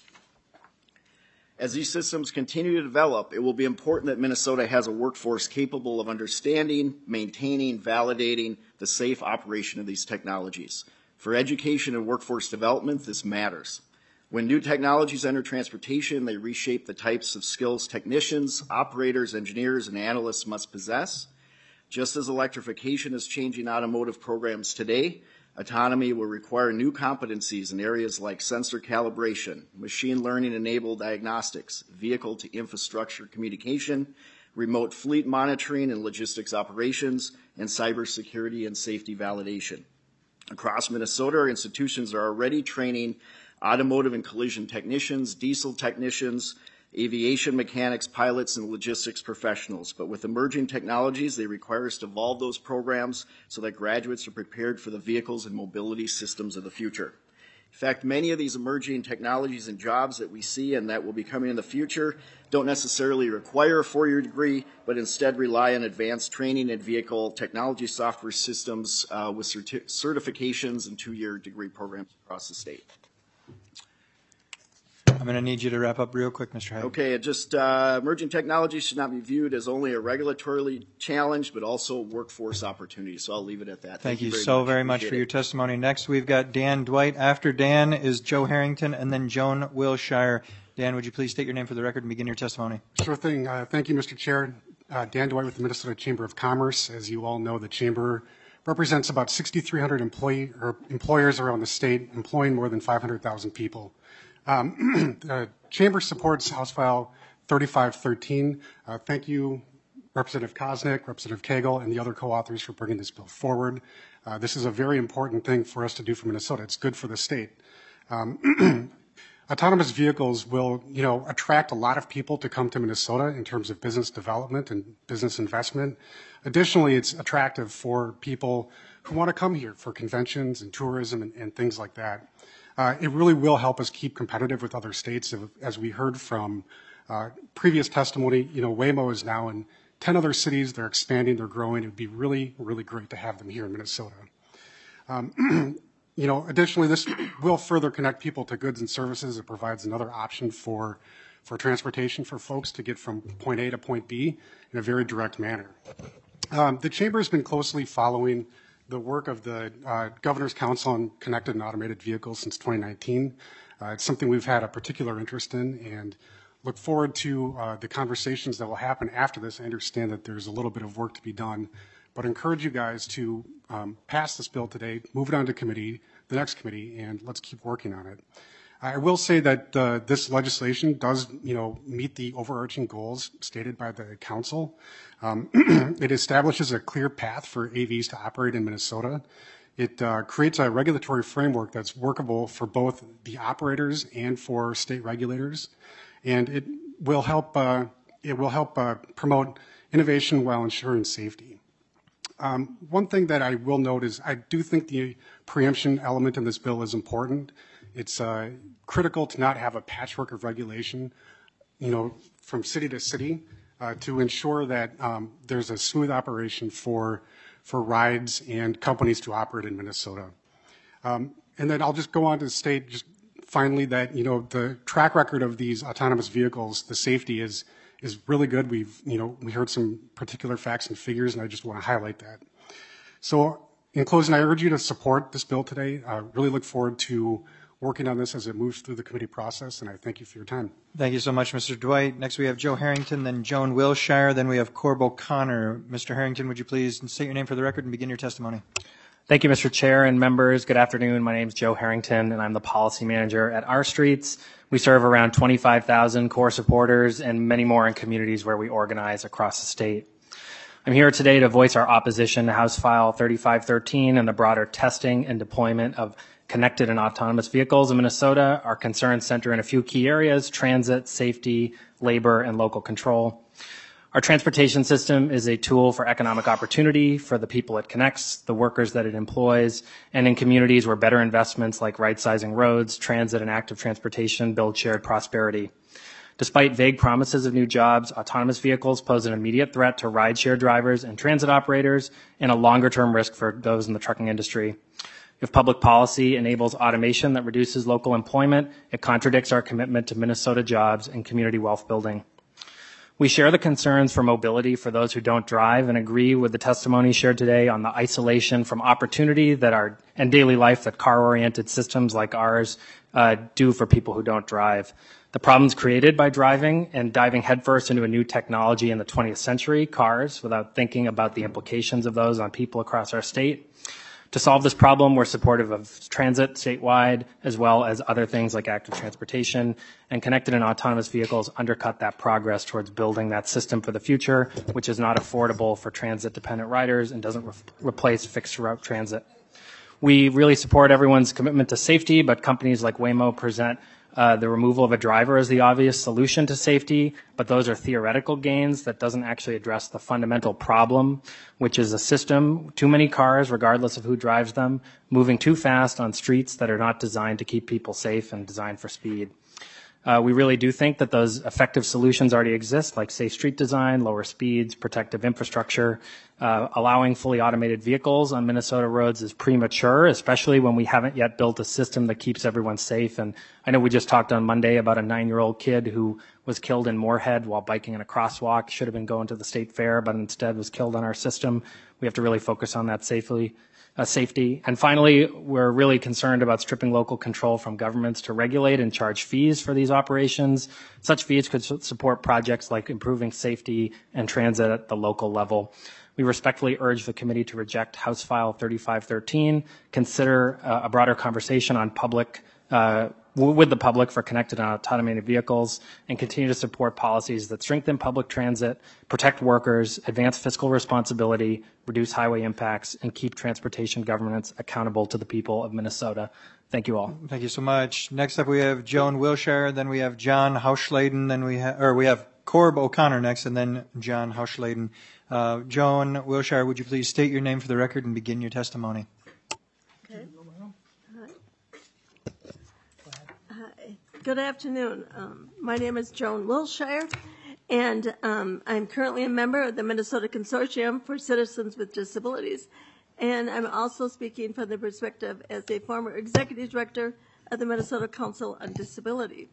Speaker 15: As these systems continue to develop, it will be important that Minnesota has a workforce capable of understanding, maintaining, validating the safe operation of these technologies. For education and workforce development, this matters. When new technologies enter transportation, they reshape the types of skills technicians, operators, engineers, and analysts must possess. Just as electrification is changing automotive programs today, autonomy will require new competencies in areas like sensor calibration, machine learning-enabled diagnostics, vehicle-to-infrastructure communication, remote fleet monitoring and logistics operations, and cybersecurity and safety validation. Across Minnesota, our institutions are already training automotive and collision technicians, diesel technicians, aviation mechanics, pilots, and logistics professionals. But with emerging technologies, they require us to evolve those programs so that graduates are prepared for the vehicles and mobility systems of the future. In fact, many of these emerging technologies and jobs that we see and that will be coming in the future don't necessarily require a four-year degree, but instead rely on advanced training in vehicle technology software systems uh, with certi- certifications and two-year degree programs across the state.
Speaker 7: I'm going to need you to wrap up real quick, Mister Haig.
Speaker 15: Okay, just uh, emerging technology should not be viewed as only a regulatorily challenge, but also a workforce opportunity. So I'll leave it at that.
Speaker 7: Thank,
Speaker 15: Thank
Speaker 7: you
Speaker 15: very
Speaker 7: so
Speaker 15: much.
Speaker 7: very much
Speaker 15: Appreciate
Speaker 7: for
Speaker 15: it.
Speaker 7: your testimony. Next, we've got Dan Dwight. After Dan is Joe Harrington, and then Joan Wilshire. Dan, would you please state your name for the record and begin your testimony?
Speaker 16: Sure thing. Uh, thank you, Mister Chair. Uh, Dan Dwight with the Minnesota Chamber of Commerce. As you all know, the Chamber represents about six thousand three hundred employee, or employers around the state, employing more than five hundred thousand people. Um, the Chamber supports House File thirty-five thirteen. Uh, thank you, Representative Koznick, Representative Cagle, and the other co-authors for bringing this bill forward. Uh, this is a very important thing for us to do for Minnesota. It's good for the state. Um, autonomous vehicles will, you know, attract a lot of people to come to Minnesota in terms of business development and business investment. Additionally, it's attractive for people who want to come here for conventions and tourism and, and things like that. Uh, it really will help us keep competitive with other states. As we heard from uh, previous testimony, you know, Waymo is now in ten other cities. They're expanding, they're growing. It would be really, really great to have them here in Minnesota. Um, you know, additionally, this will further connect people to goods and services. It provides another option for, for transportation for folks to get from point A to point B in a very direct manner. Um, the Chamber has been closely following the work of the uh, Governor's Council on Connected and Automated Vehicles since twenty nineteen. Uh, it's something we've had a particular interest in, and look forward to uh, the conversations that will happen after this. I understand that there's a little bit of work to be done, but I encourage you guys to um, pass this bill today, move it on to committee, the next committee, and let's keep working on it. I will say that uh, this legislation does, you know, meet the overarching goals stated by the council. Um, it establishes a clear path for A Vs to operate in Minnesota. It uh, creates a regulatory framework that's workable for both the operators and for state regulators. And it will help, uh, it will help uh, promote innovation while ensuring safety. Um, one thing that I will note is I do think the preemption element in this bill is important. It's uh, critical to not have a patchwork of regulation, you know, from city to city uh, to ensure that um, there's a smooth operation for, for rides and companies to operate in Minnesota. Um, and then I'll just go on to state just finally that, you know, the track record of these autonomous vehicles, the safety is is really good. We've, you know, we heard some particular facts and figures, and I just want to highlight that. So in closing, I urge you to support this bill today. I really look forward to working on this as it moves through the committee process, and I thank you for your time.
Speaker 7: Thank you so much, Mister Dwight. Next we have Joe Harrington, then Joan Wilshire, then we have Corb O'Connor. Mister Harrington, would you please state your name for the record and begin your testimony?
Speaker 17: Thank you, Mister Chair and members. Good afternoon. My name is Joe Harrington, and I'm the policy manager at Our Streets. We serve around twenty-five thousand core supporters and many more in communities where we organize across the state. I'm here today to voice our opposition to House File thirty-five thirteen and the broader testing and deployment of connected and autonomous vehicles in Minnesota. Our concerns center in a few key areas: transit, safety, labor, and local control. Our transportation system is a tool for economic opportunity for the people it connects, the workers that it employs, and in communities where better investments like right-sizing roads, transit, and active transportation build shared prosperity. Despite vague promises of new jobs, autonomous vehicles pose an immediate threat to rideshare drivers and transit operators and a longer-term risk for those in the trucking industry. If public policy enables automation that reduces local employment, it contradicts our commitment to Minnesota jobs and community wealth building. We share the concerns for mobility for those who don't drive and agree with the testimony shared today on the isolation from opportunity that our and daily life that car-oriented systems like ours uh, do for people who don't drive. The problems created by driving and diving headfirst into a new technology in the twentieth century, cars, without thinking about the implications of those on people across our state. To solve this problem, we're supportive of transit statewide, as well as other things like active transportation, and connected and autonomous vehicles undercut that progress towards building that system for the future, which is not affordable for transit-dependent riders and doesn't re- replace fixed route transit. We really support everyone's commitment to safety, but companies like Waymo present Uh, the removal of a driver is the obvious solution to safety, but those are theoretical gains that doesn't actually address the fundamental problem, which is a system, too many cars, regardless of who drives them, moving too fast on streets that are not designed to keep people safe and designed for speed. Uh, we really do think that those effective solutions already exist, like safe street design, lower speeds, protective infrastructure. Uh, allowing fully automated vehicles on Minnesota roads is premature, especially when we haven't yet built a system that keeps everyone safe. And I know we just talked on Monday about a nine-year-old kid who was killed in Moorhead while biking in a crosswalk, should have been going to the state fair, but instead was killed on our system. We have to really focus on that safely. Uh, safety. And finally, we're really concerned about stripping local control from governments to regulate and charge fees for these operations. Such fees could su- support projects like improving safety and transit at the local level. We respectfully urge the committee to reject House File thirty-five thirteen, consider uh, a broader conversation on public uh, with the public for connected and automated vehicles, and continue to support policies that strengthen public transit, protect workers, advance fiscal responsibility, reduce highway impacts, and keep transportation governance accountable to the people of Minnesota. Thank you all.
Speaker 7: Thank you so much. Next up, we have Joan Wilshire, then we have John Hauschladen, then we have, or we have Corb O'Connor next, and then John Hauschladen. Uh, Joan Wilshire, would you please state your name for the record and begin your testimony?
Speaker 18: Okay. Hi. Good afternoon. Um, my name is Joan Wilshire, and um, I'm currently a member of the Minnesota Consortium for Citizens with Disabilities. And I'm also speaking from the perspective as a former executive director of the Minnesota Council on Disability.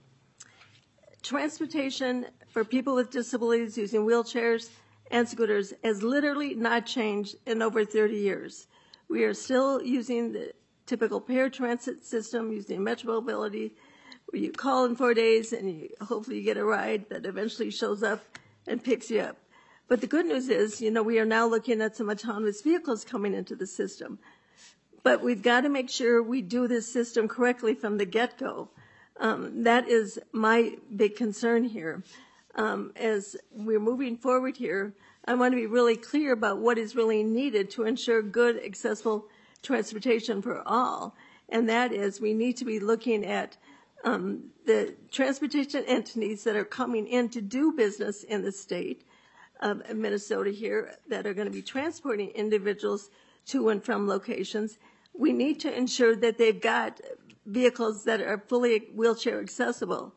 Speaker 18: Transportation for people with disabilities using wheelchairs and scooters has literally not changed in over thirty years. We are still using the typical paratransit system, using Metro Mobility, where you call in four days and you, hopefully you get a ride that eventually shows up and picks you up. But the good news is, you know, we are now looking at some autonomous vehicles coming into the system. But we've got to make sure we do this system correctly from the get-go. Um, that is my big concern here. Um, as we're moving forward here, I want to be really clear about what is really needed to ensure good, accessible transportation for all. And that is, we need to be looking at um, the transportation entities that are coming in to do business in the state of Minnesota here that are going to be transporting individuals to and from locations. We need to ensure that they've got vehicles that are fully wheelchair accessible.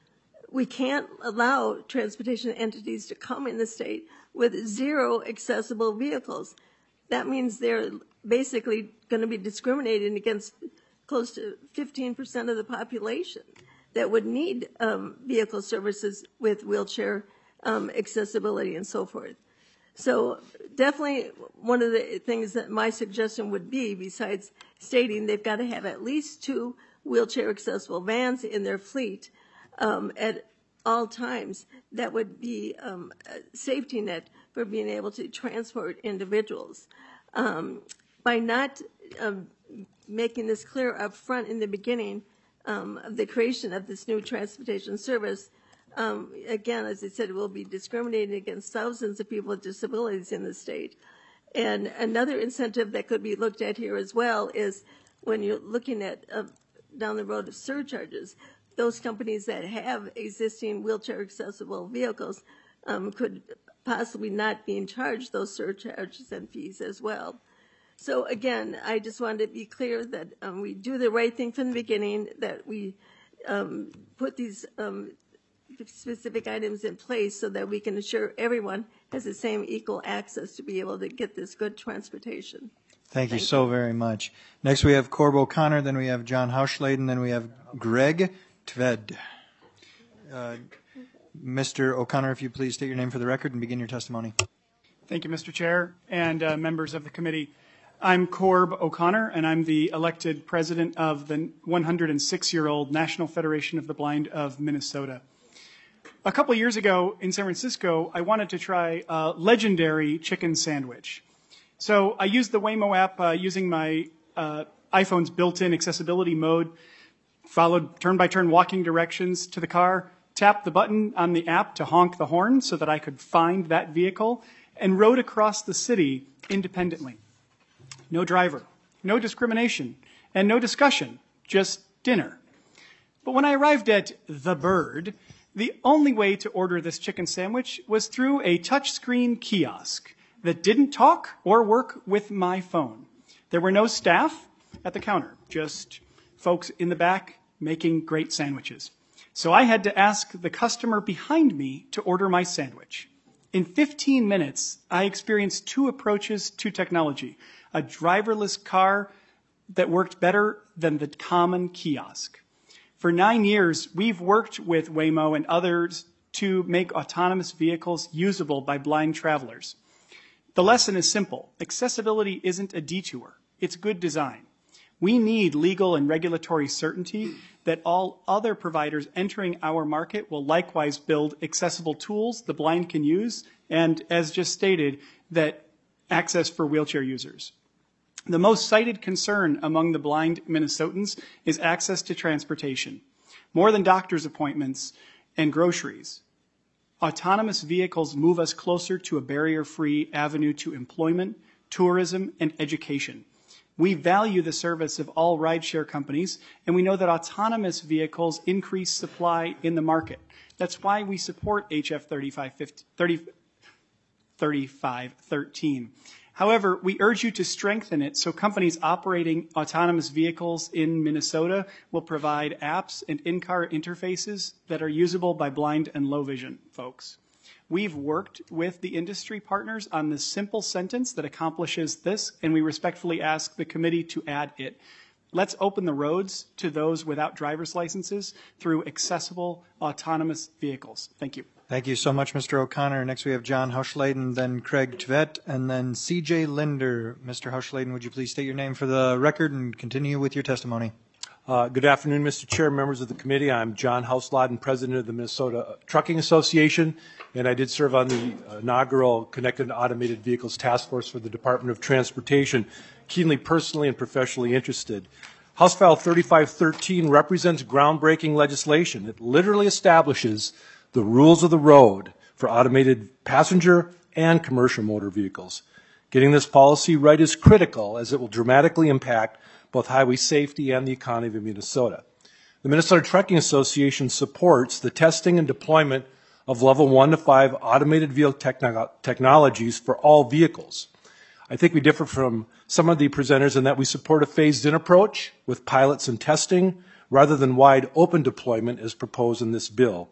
Speaker 18: We can't allow transportation entities to come in the state with zero accessible vehicles. That means they're basically going to be discriminating against close to fifteen percent of the population that would need um, vehicle services with wheelchair Um, accessibility and so forth. So definitely one of the things that my suggestion would be, besides stating they've got to have at least two wheelchair accessible vans in their fleet um, at all times, that would be um, a safety net for being able to transport individuals. Um, by not um, making this clear up front in the beginning um, of the creation of this new transportation service, Um, again, as I said, we'll be discriminating against thousands of people with disabilities in the state. And another incentive that could be looked at here as well is when you're looking at uh, down the road of surcharges, those companies that have existing wheelchair accessible vehicles um, could possibly not be in charge those surcharges and fees as well. So again, I just wanted to be clear that um, we do the right thing from the beginning, that we um, put these um, specific items in place so that we can ensure everyone has the same equal access to be able to get this good transportation.
Speaker 7: Thank,
Speaker 18: Thank
Speaker 7: you
Speaker 18: you.
Speaker 7: so very much. Next we have Corb O'Connor, then we have John Hauschladen, then we have Greg Tved. Uh, Mister O'Connor, if you please state your name for the record and begin your testimony.
Speaker 3: Thank you, Mister Chair, and uh, members of the committee. I'm Corb O'Connor, and I'm the elected president of the one hundred six-year-old National Federation of the Blind of Minnesota. A couple years ago in San Francisco, I wanted to try a legendary chicken sandwich. So I used the Waymo app uh, using my uh, iPhone's built-in accessibility mode, followed turn-by-turn walking directions to the car, tapped the button on the app to honk the horn so that I could find that vehicle, and rode across the city independently. No driver, no discrimination, and no discussion, just dinner. But when I arrived at The Bird, the only way to order this chicken sandwich was through a touchscreen kiosk that didn't talk or work with my phone. There were no staff at the counter, just folks in the back making great sandwiches. So I had to ask the customer behind me to order my sandwich. In fifteen minutes, I experienced two approaches to technology: a driverless car that worked better than the common kiosk. For nine years, we've worked with Waymo and others to make autonomous vehicles usable by blind travelers. The lesson is simple. Accessibility isn't a detour. It's good design. We need legal and regulatory certainty that all other providers entering our market will likewise build accessible tools the blind can use, and as just stated, that access for wheelchair users. The most cited concern among the blind Minnesotans is access to transportation, more than doctor's appointments and groceries. Autonomous vehicles move us closer to a barrier-free avenue to employment, tourism, and education. We value the service of all rideshare companies, and we know that autonomous vehicles increase supply in the market. That's why we support H F thirty-five thirteen. However, we urge you to strengthen it so companies operating autonomous vehicles in Minnesota will provide apps and in-car interfaces that are usable by blind and low vision folks. We've worked with the industry partners on this simple sentence that accomplishes this, and we respectfully ask the committee to add it. Let's open the roads to those without driver's licenses through accessible autonomous vehicles. Thank you.
Speaker 7: Thank you so much, Mister O'Connor. Next we have John Hauschleiden, then Craig Tvet, and then C J Linder. Mister Hauschleiden, would you please state your name for the record and continue with your testimony?
Speaker 19: Uh, good afternoon, Mister Chair, members of the committee. I'm John Hauschleiden, president of the Minnesota Trucking Association, and I did serve on the inaugural Connected Automated Vehicles Task Force for the Department of Transportation, keenly personally and professionally interested. House File thirty-five thirteen represents groundbreaking legislation. It literally establishes the rules of the road for automated passenger and commercial motor vehicles. Getting this policy right is critical, as it will dramatically impact both highway safety and the economy of Minnesota. The Minnesota Trucking Association supports the testing and deployment of level one to five automated vehicle techno- technologies for all vehicles. I think we differ from some of the presenters in that we support a phased-in approach with pilots and testing rather than wide open deployment as proposed in this bill.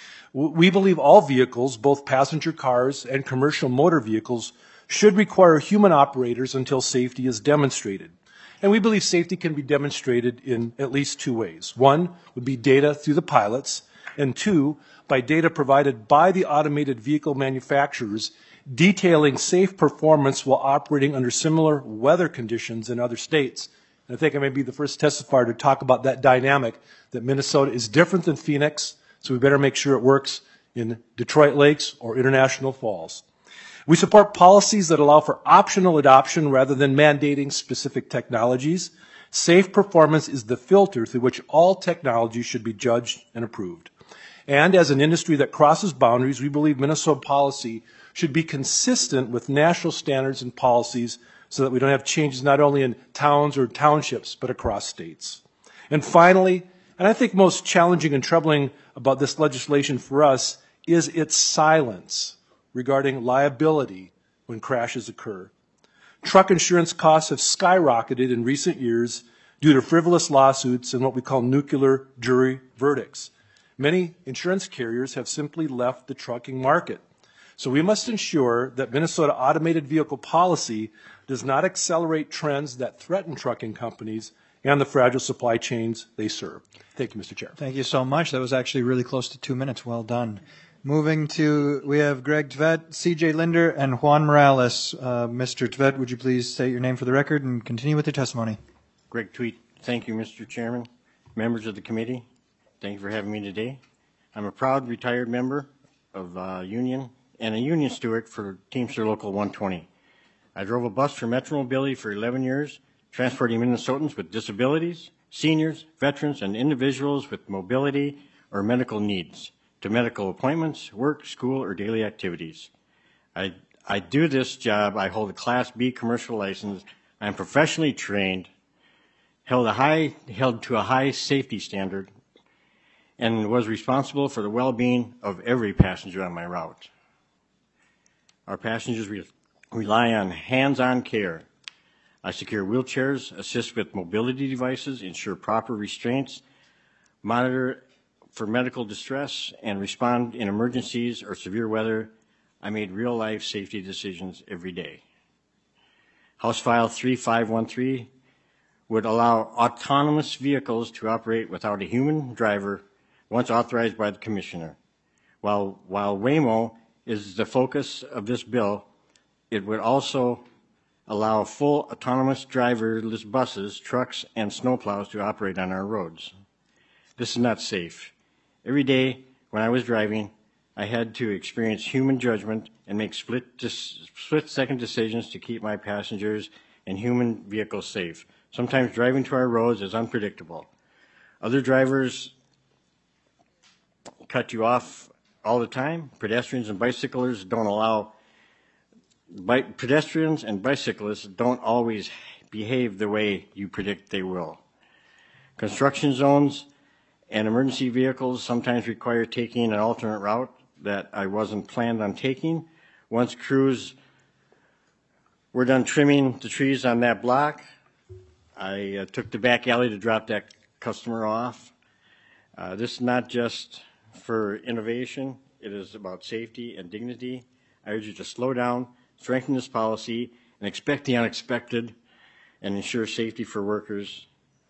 Speaker 19: We believe all vehicles, both passenger cars and commercial motor vehicles, should require human operators until safety is demonstrated. And we believe safety can be demonstrated in at least two ways. One would be data through the pilots, and two, by data provided by the automated vehicle manufacturers detailing safe performance while operating under similar weather conditions in other states. And I think I may be the first testifier to talk about that dynamic, that Minnesota is different than Phoenix, so we better make sure it works in Detroit Lakes or International Falls. We support policies that allow for optional adoption rather than mandating specific technologies. Safe performance is the filter through which all technology should be judged and approved. And as an industry that crosses boundaries, we believe Minnesota policy should be consistent with national standards and policies so that we don't have changes not only in towns or townships, but across states. And finally, and I think most challenging and troubling about this legislation for us is its silence regarding liability when crashes occur. Truck insurance costs have skyrocketed in recent years due to frivolous lawsuits and what we call nuclear jury verdicts. Many insurance carriers have simply left the trucking market. So we must ensure that Minnesota automated vehicle policy does not accelerate trends that threaten trucking companies and the fragile supply chains they serve. Thank you, Mister Chair.
Speaker 7: Thank you so much. That was actually really close to two minutes. Well done. Moving to, we have Greg Tvet, C J Linder, and Juan Morales. Uh, Mister Tvet, would you please state your name for the record and continue with your testimony?
Speaker 20: Greg Tweet. Thank you, Mister Chairman. Members of the committee, thank you for having me today. I'm a proud retired member of uh, union and a union steward for Teamster Local one twenty. I drove a bus for Metro Mobility for eleven years, transporting Minnesotans with disabilities, seniors, veterans, and individuals with mobility or medical needs to medical appointments, work, school, or daily activities. I, I do this job. I hold a Class B commercial license. I am professionally trained, held, a high, held to a high safety standard, and was responsible for the well-being of every passenger on my route. Our passengers re- rely on hands-on care. I secure wheelchairs, assist with mobility devices, ensure proper restraints, monitor for medical distress, and respond in emergencies or severe weather. I made real-life safety decisions every day. House File thirty-five thirteen would allow autonomous vehicles to operate without a human driver once authorized by the Commissioner. While, while Waymo is the focus of this bill, it would also allow full autonomous driverless buses, trucks, and snowplows to operate on our roads. This is not safe. Every day when I was driving, I had to experience human judgment and make split, split-second decisions to keep my passengers and human vehicles safe. Sometimes driving to our roads is unpredictable. Other drivers cut you off all the time. Pedestrians and bicyclists don't allow, bi- pedestrians and bicyclists don't always behave the way you predict they will. Construction zones and emergency vehicles sometimes require taking an alternate route that I wasn't planned on taking. Once crews were done trimming the trees on that block, I uh, took the back alley to drop that customer off. Uh, this is not just for innovation, it is about safety and dignity. I urge you to slow down, strengthen this policy, and expect the unexpected, and ensure safety for workers.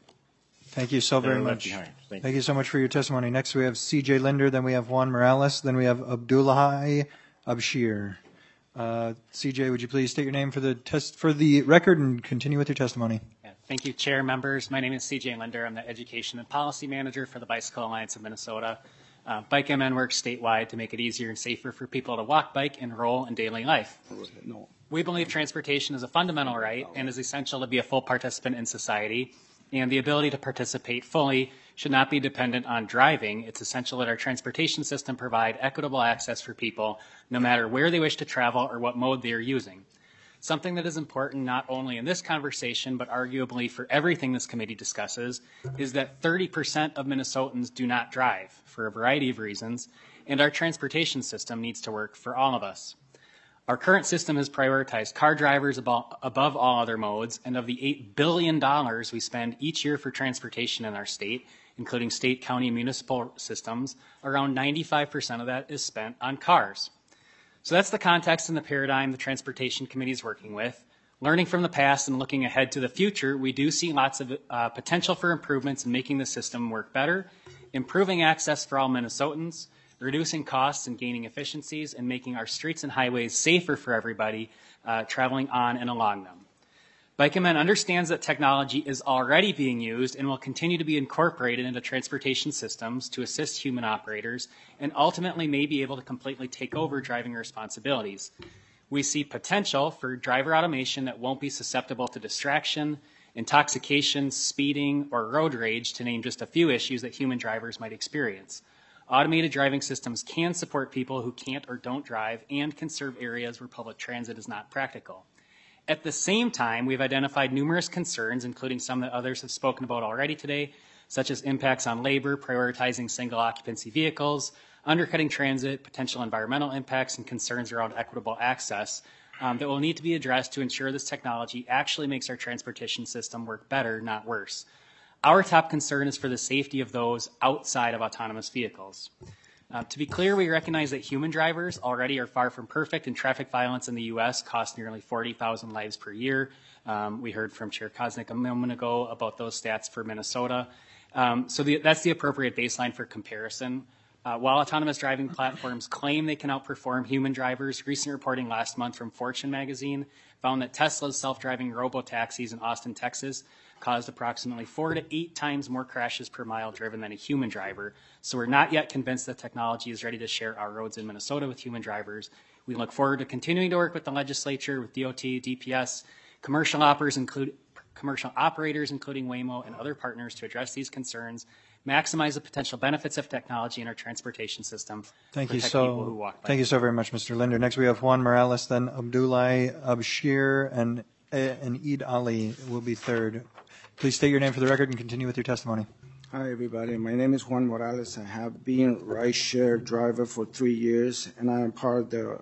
Speaker 7: Thank you so
Speaker 20: that
Speaker 7: very
Speaker 20: are left
Speaker 7: much.
Speaker 20: behind. Thank,
Speaker 7: Thank you so much for your testimony. Next we have C J Linder, then we have Juan Morales, then we have Abdullahi Abshir. Uh, C J, would you please state your name for the test for the record and continue with your testimony?
Speaker 21: Yeah, thank you, Chair, members. My name is C J Linder. I'm the Education and Policy Manager for the Bicycle Alliance of Minnesota. Uh, Bike M N works statewide to make it easier and safer for people to walk, bike, and roll in daily life.
Speaker 20: No.
Speaker 21: We believe transportation is a fundamental right and is essential to be a full participant in society. And the ability to participate fully should not be dependent on driving. It's essential that our transportation system provide equitable access for people, no matter where they wish to travel or what mode they are using. Something that is important not only in this conversation, but arguably for everything this committee discusses, is that thirty percent of Minnesotans do not drive for a variety of reasons, and our transportation system needs to work for all of us. Our current system has prioritized car drivers above, above all other modes, and of the eight billion dollars we spend each year for transportation in our state, including state, county, and municipal systems, around ninety-five percent of that is spent on cars. So that's the context and the paradigm the Transportation Committee is working with. Learning from the past and looking ahead to the future, we do see lots of uh, potential for improvements in making the system work better, improving access for all Minnesotans, reducing costs and gaining efficiencies, and making our streets and highways safer for everybody uh, traveling on and along them. Bike M N understands that technology is already being used and will continue to be incorporated into transportation systems to assist human operators and ultimately may be able to completely take over driving responsibilities. We see potential for driver automation that won't be susceptible to distraction, intoxication, speeding, or road rage, to name just a few issues that human drivers might experience. Automated driving systems can support people who can't or don't drive and can serve areas where public transit is not practical. At the same time, we've identified numerous concerns, including some that others have spoken about already today, such as impacts on labor, prioritizing single occupancy vehicles, undercutting transit, potential environmental impacts, and concerns around equitable access um, that will need to be addressed to ensure this technology actually makes our transportation system work better, not worse. Our top concern is for the safety of those outside of autonomous vehicles. Uh, to be clear, we recognize that human drivers already are far from perfect, and traffic violence in the U S costs nearly forty thousand lives per year. Um, we heard from Chair Koznick a moment ago about those stats for Minnesota. Um, so the, that's the appropriate baseline for comparison. Uh, while autonomous driving platforms claim they can outperform human drivers, recent reporting last month from Fortune magazine found that Tesla's self-driving robo-taxis in Austin, Texas, caused approximately four to eight times more crashes per mile driven than a human driver. So we're not yet convinced that technology is ready to share our roads in Minnesota with human drivers. We look forward to continuing to work with the legislature, with D O T, D P S, commercial operators, include, commercial operators, including Waymo, and other partners to address these concerns, maximize the potential benefits of technology in our transportation system.
Speaker 7: Thank you
Speaker 21: protect people who
Speaker 7: so.
Speaker 21: walk by.
Speaker 7: Thank you so very much, Mister Linder. Next we have Juan Morales, then Abdullahi Abshir, and and Eid Ali will be third. Please state your name for the record and continue with your testimony.
Speaker 22: Hi, everybody. My name is Juan Morales. I have been a rideshare driver for three years, and I am part of the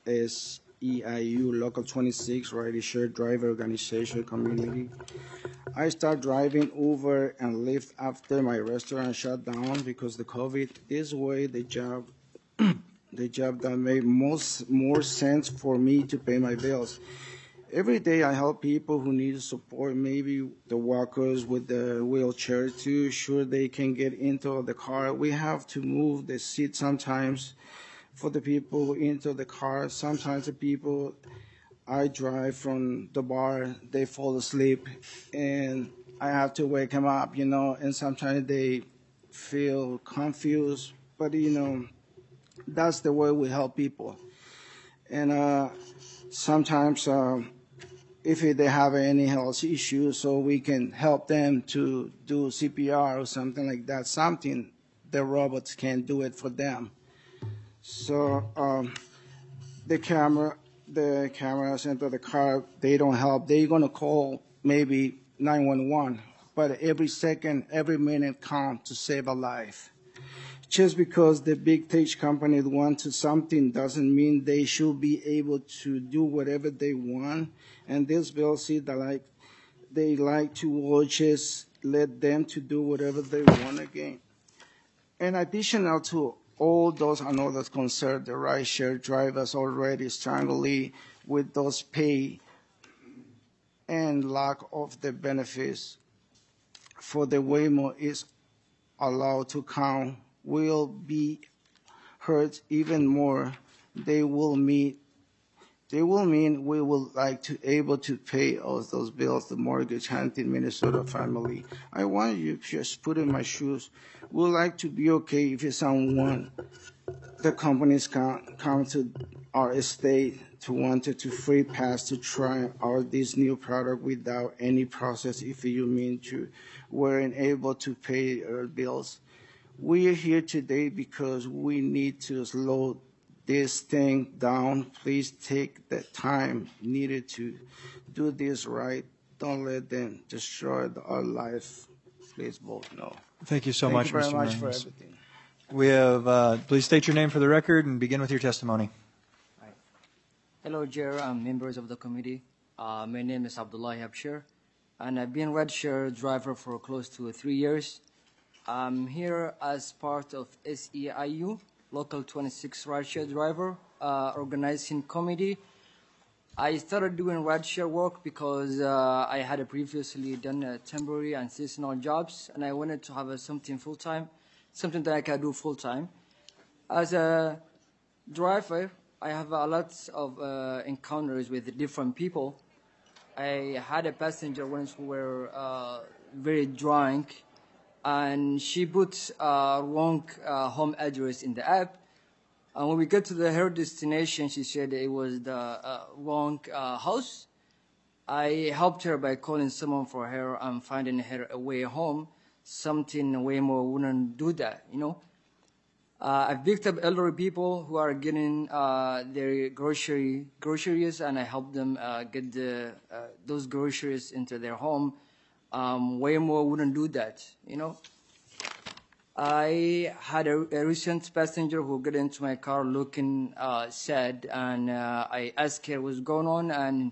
Speaker 22: S E I U Local twenty-six Rideshare Driver Organization community. I started driving Uber and Lyft after my restaurant shut down because the COVID. This way, the job, the job that made most more sense for me to pay my bills. Every day I help people who need support, maybe the walkers with the wheelchair to sure they can get into the car. We have to move the seat sometimes for the people into the car. Sometimes the people I drive from the bar, they fall asleep and I have to wake them up, you know, and sometimes they feel confused. But, you know, that's the way we help people. And uh, sometimes uh, if they have any health issues, so we can help them to do C P R or something like that, something the robots can do it for them. So um, the camera, the cameras into the car, they don't help. They're gonna call maybe nine one one, but every second, every minute counts to save a life. Just because the big tech companies want to something doesn't mean they should be able to do whatever they want. And this bill see that like they like to just let them to do whatever they want again. In additional to all those and others concerned, the rideshare drivers already strongly with those pay and lack of the benefits for the Waymo is allowed to count will be hurt even more. They will meet They will mean we will like to able to pay all those bills, the mortgage, hunting, Minnesota family. I want you to just put in my shoes. We would like to be okay if someone, the companies come, come to our state to wanted to free pass to try out this new product without any process if you mean to weren't able to pay our bills. We are here today because we need to slow this thing down. Please take the time needed to do this right. Don't let them destroy our life. Please vote no.
Speaker 7: Thank you so
Speaker 22: Thank
Speaker 7: much,
Speaker 22: you very
Speaker 7: Mister
Speaker 22: much for
Speaker 7: Williams.
Speaker 22: everything.
Speaker 7: We have, uh, please state your name for the record and begin with your testimony.
Speaker 1: Hello, Chair and members of the committee. Uh, my name is Abdullahi Abshir, and I've been rideshare driver for close to three years. I'm here as part of S E I U, Local twenty-six rideshare driver uh, organizing committee. I started doing rideshare work because uh, I had previously done uh, temporary and seasonal jobs, and I wanted to have uh, something full-time, something that I can do full-time. As a driver, I have a lot of uh, encounters with different people. I had a passenger once who were uh, very drunk, and she put uh, wrong uh, home address in the app. And when we got to the, her destination, she said it was the uh, wrong uh, house. I helped her by calling someone for her and finding her a way home. Something Waymo wouldn't do that, you know. Uh, I've picked up elderly people who are getting uh, their grocery groceries, and I help them uh, get the, uh, those groceries into their home. Um, Waymo wouldn't do that, you know. I had a, a recent passenger who got into my car looking uh, sad, and uh, I asked her what's going on, and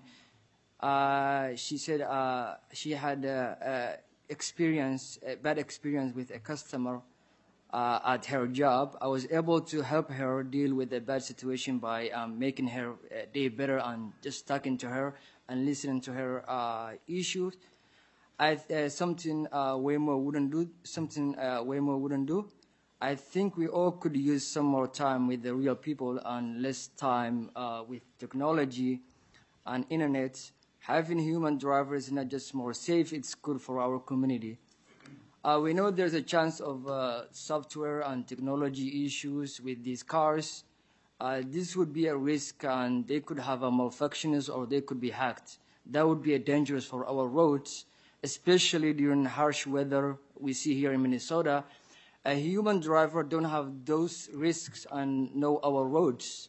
Speaker 1: uh, she said uh, she had a, a experience, a bad experience with a customer uh, at her job. I was able to help her deal with the bad situation by um, making her day better and just talking to her and listening to her uh, issues. I, uh, something uh, Waymo wouldn't do, something uh, Waymo wouldn't do. I think we all could use some more time with the real people and less time uh, with technology and internet. Having human drivers is not just more safe, it's good for our community. Uh, we know there's a chance of uh, software and technology issues with these cars. Uh, this would be a risk, and they could have a malfunctions or they could be hacked. That would be a dangerous for our roads, especially during harsh weather we see here in Minnesota. A human driver don't have those risks and know our roads.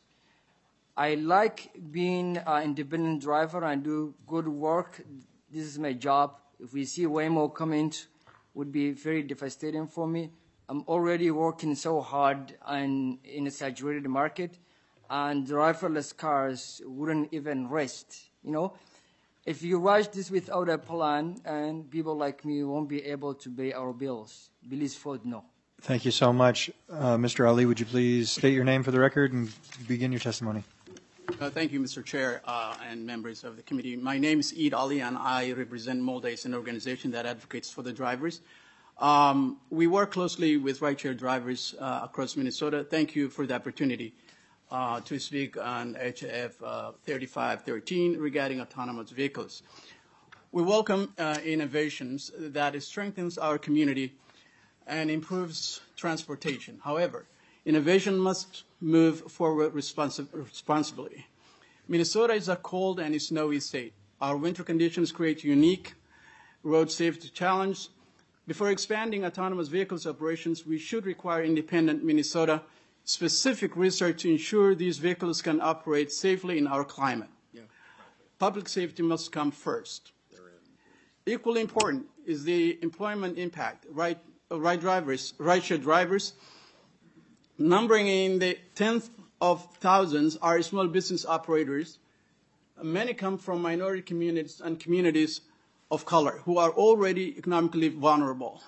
Speaker 1: I like being an independent driver and do good work. This is my job. If we see Waymo coming, it would be very devastating for me. I'm already working so hard and in a saturated market, and driverless cars wouldn't even rest, you know. If you rush this without a plan, and people like me won't be able to pay our bills. Please vote no.
Speaker 7: Thank you so much. Uh, Mister Ali, would you please state your name for the record and begin your testimony?
Speaker 4: Uh, thank you, Mister Chair uh, and members of the committee. My name is Eid Ali, and I represent MOLDA. It's an organization that advocates for the drivers. Um, we work closely with rideshare drivers uh, across Minnesota. Thank you for the opportunity Uh, to speak on H F uh, thirty-five thirteen regarding autonomous vehicles. We welcome uh, innovations that strengthens our community and improves transportation. However, Innovation must move forward responsi- responsibly. Minnesota is a cold and snowy state. Our winter conditions create unique road safety challenge. Before expanding autonomous vehicles operations, we should require independent Minnesota-specific research to ensure these vehicles can operate safely in our climate. Yeah. Public safety must come first. Equally important is the employment impact. Right, right drivers, rideshare drivers, numbering in the tens of thousands, are small business operators. Many come from minority communities and communities of color who are already economically vulnerable.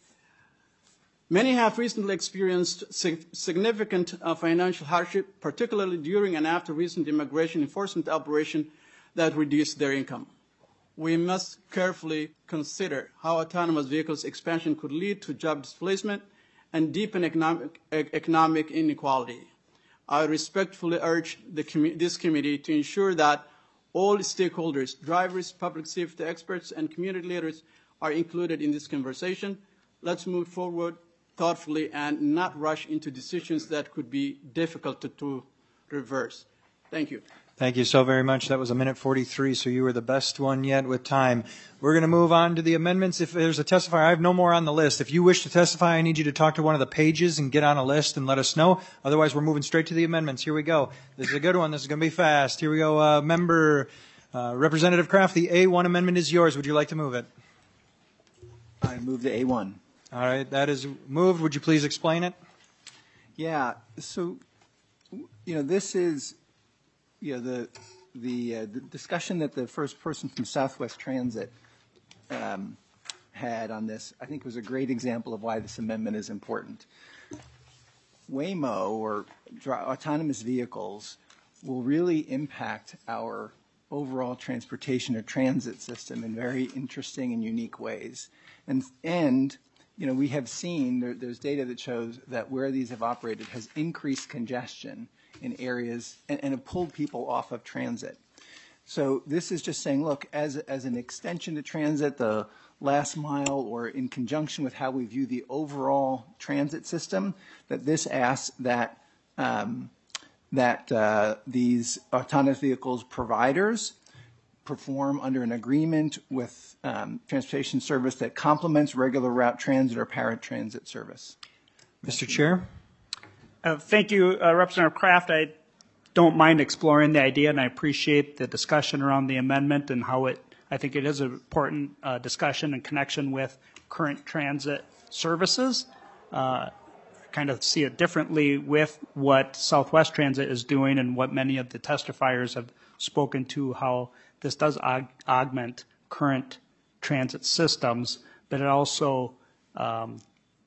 Speaker 4: Many have recently experienced sig- significant uh, financial hardship, particularly during and after recent immigration enforcement operation that reduced their income. We must carefully consider how autonomous vehicles expansion could lead to job displacement and deepen economic, economic inequality. I respectfully urge the com- this committee to ensure that all stakeholders, drivers, public safety experts, and community leaders are included in this conversation. Let's move forward thoughtfully and not rush into decisions that could be difficult to, to reverse. Thank you.
Speaker 7: Thank you so very much. That was a minute forty-three, so you were the best one yet with time. We're going to move on to the amendments. If there's a testifier, I have no more on the list. If you wish to testify, I need you to talk to one of the pages and get on a list and let us know. Otherwise, we're moving straight to the amendments. Here we go. This is a good one. This is going to be fast. Here we go. Uh, member uh, Representative Kraft, the A one amendment is yours. Would you like to move it?
Speaker 8: I move the A one.
Speaker 7: All right. That is moved. Would you please explain it?
Speaker 8: Yeah. So, you know, this is... You know, the, the, uh, the discussion that the first person from Southwest Transit um, had on this, I think was a great example of why this amendment is important. Waymo, or dri- autonomous vehicles, will really impact our overall transportation or transit system in very interesting and unique ways. And, and you know, we have seen, there, there's data that shows that where these have operated has increased congestion in areas and, and have pulled people off of transit. So this is just saying, look, as, as an extension to transit, the last mile, or in conjunction with how we view the overall transit system, that this asks that, um, that uh, these autonomous vehicles providers perform under an agreement with um, transportation service that complements regular route transit or paratransit service.
Speaker 7: Mister Chair?
Speaker 3: Uh, thank you, uh, Representative Kraft. I don't mind exploring the idea, and I appreciate the discussion around the amendment and how it, I think it is an important uh, discussion in connection with current transit services. Uh, kind of see it differently with what Southwest Transit is doing and what many of the testifiers have spoken to, how this does aug- augment current transit systems, but it also um,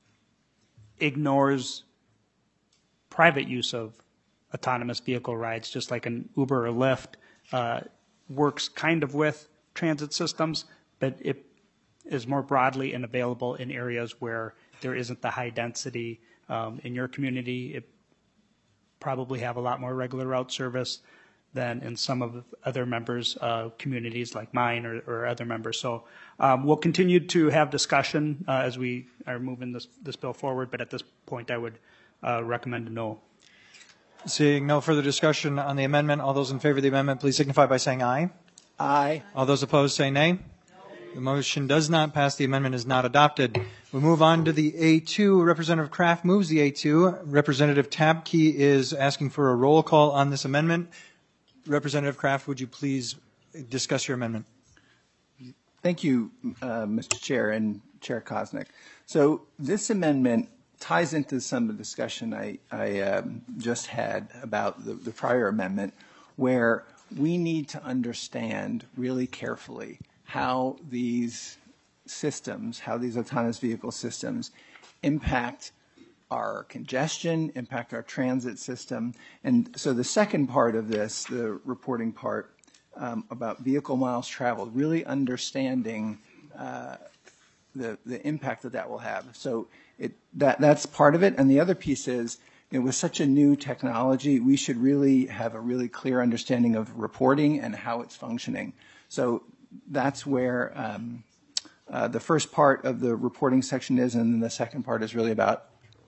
Speaker 3: ignores private use of autonomous vehicle rides, just like an Uber or Lyft uh, works kind of with transit systems, but it is more broadly and available in areas where there isn't the high density. Um, in your community, it probably have a lot more regular route service than in some of the other members' uh, communities like mine or, or other members. So um, we'll continue to have discussion uh, as we are moving this, this bill forward, but at this point I would uh, recommend a no.
Speaker 7: Seeing no further discussion on the amendment, all those in favor of the amendment, please signify by saying aye.
Speaker 8: Aye.
Speaker 7: All those opposed say nay. The motion does not pass. The amendment is not adopted. We move on to the A two. Representative Kraft moves the A two. Representative Tabke is asking for a roll call on this amendment. Representative Kraft, would you please discuss your amendment?
Speaker 8: Thank you, uh, Mister Chair and Chair Koznick. So this amendment ties into some of the discussion I, I um, just had about the, the prior amendment, where we need to understand really carefully how these systems, how these autonomous vehicle systems impact our congestion, impact our transit system. And so the second part of this, the reporting part um, about vehicle miles traveled, really understanding uh, the, the impact that that will have. So it, that, that's part of it. And the other piece is, you know, with such a new technology, we should really have a really clear understanding of reporting and how it's functioning. So that's where um, uh, the first part of the reporting section is, and then the second part is really about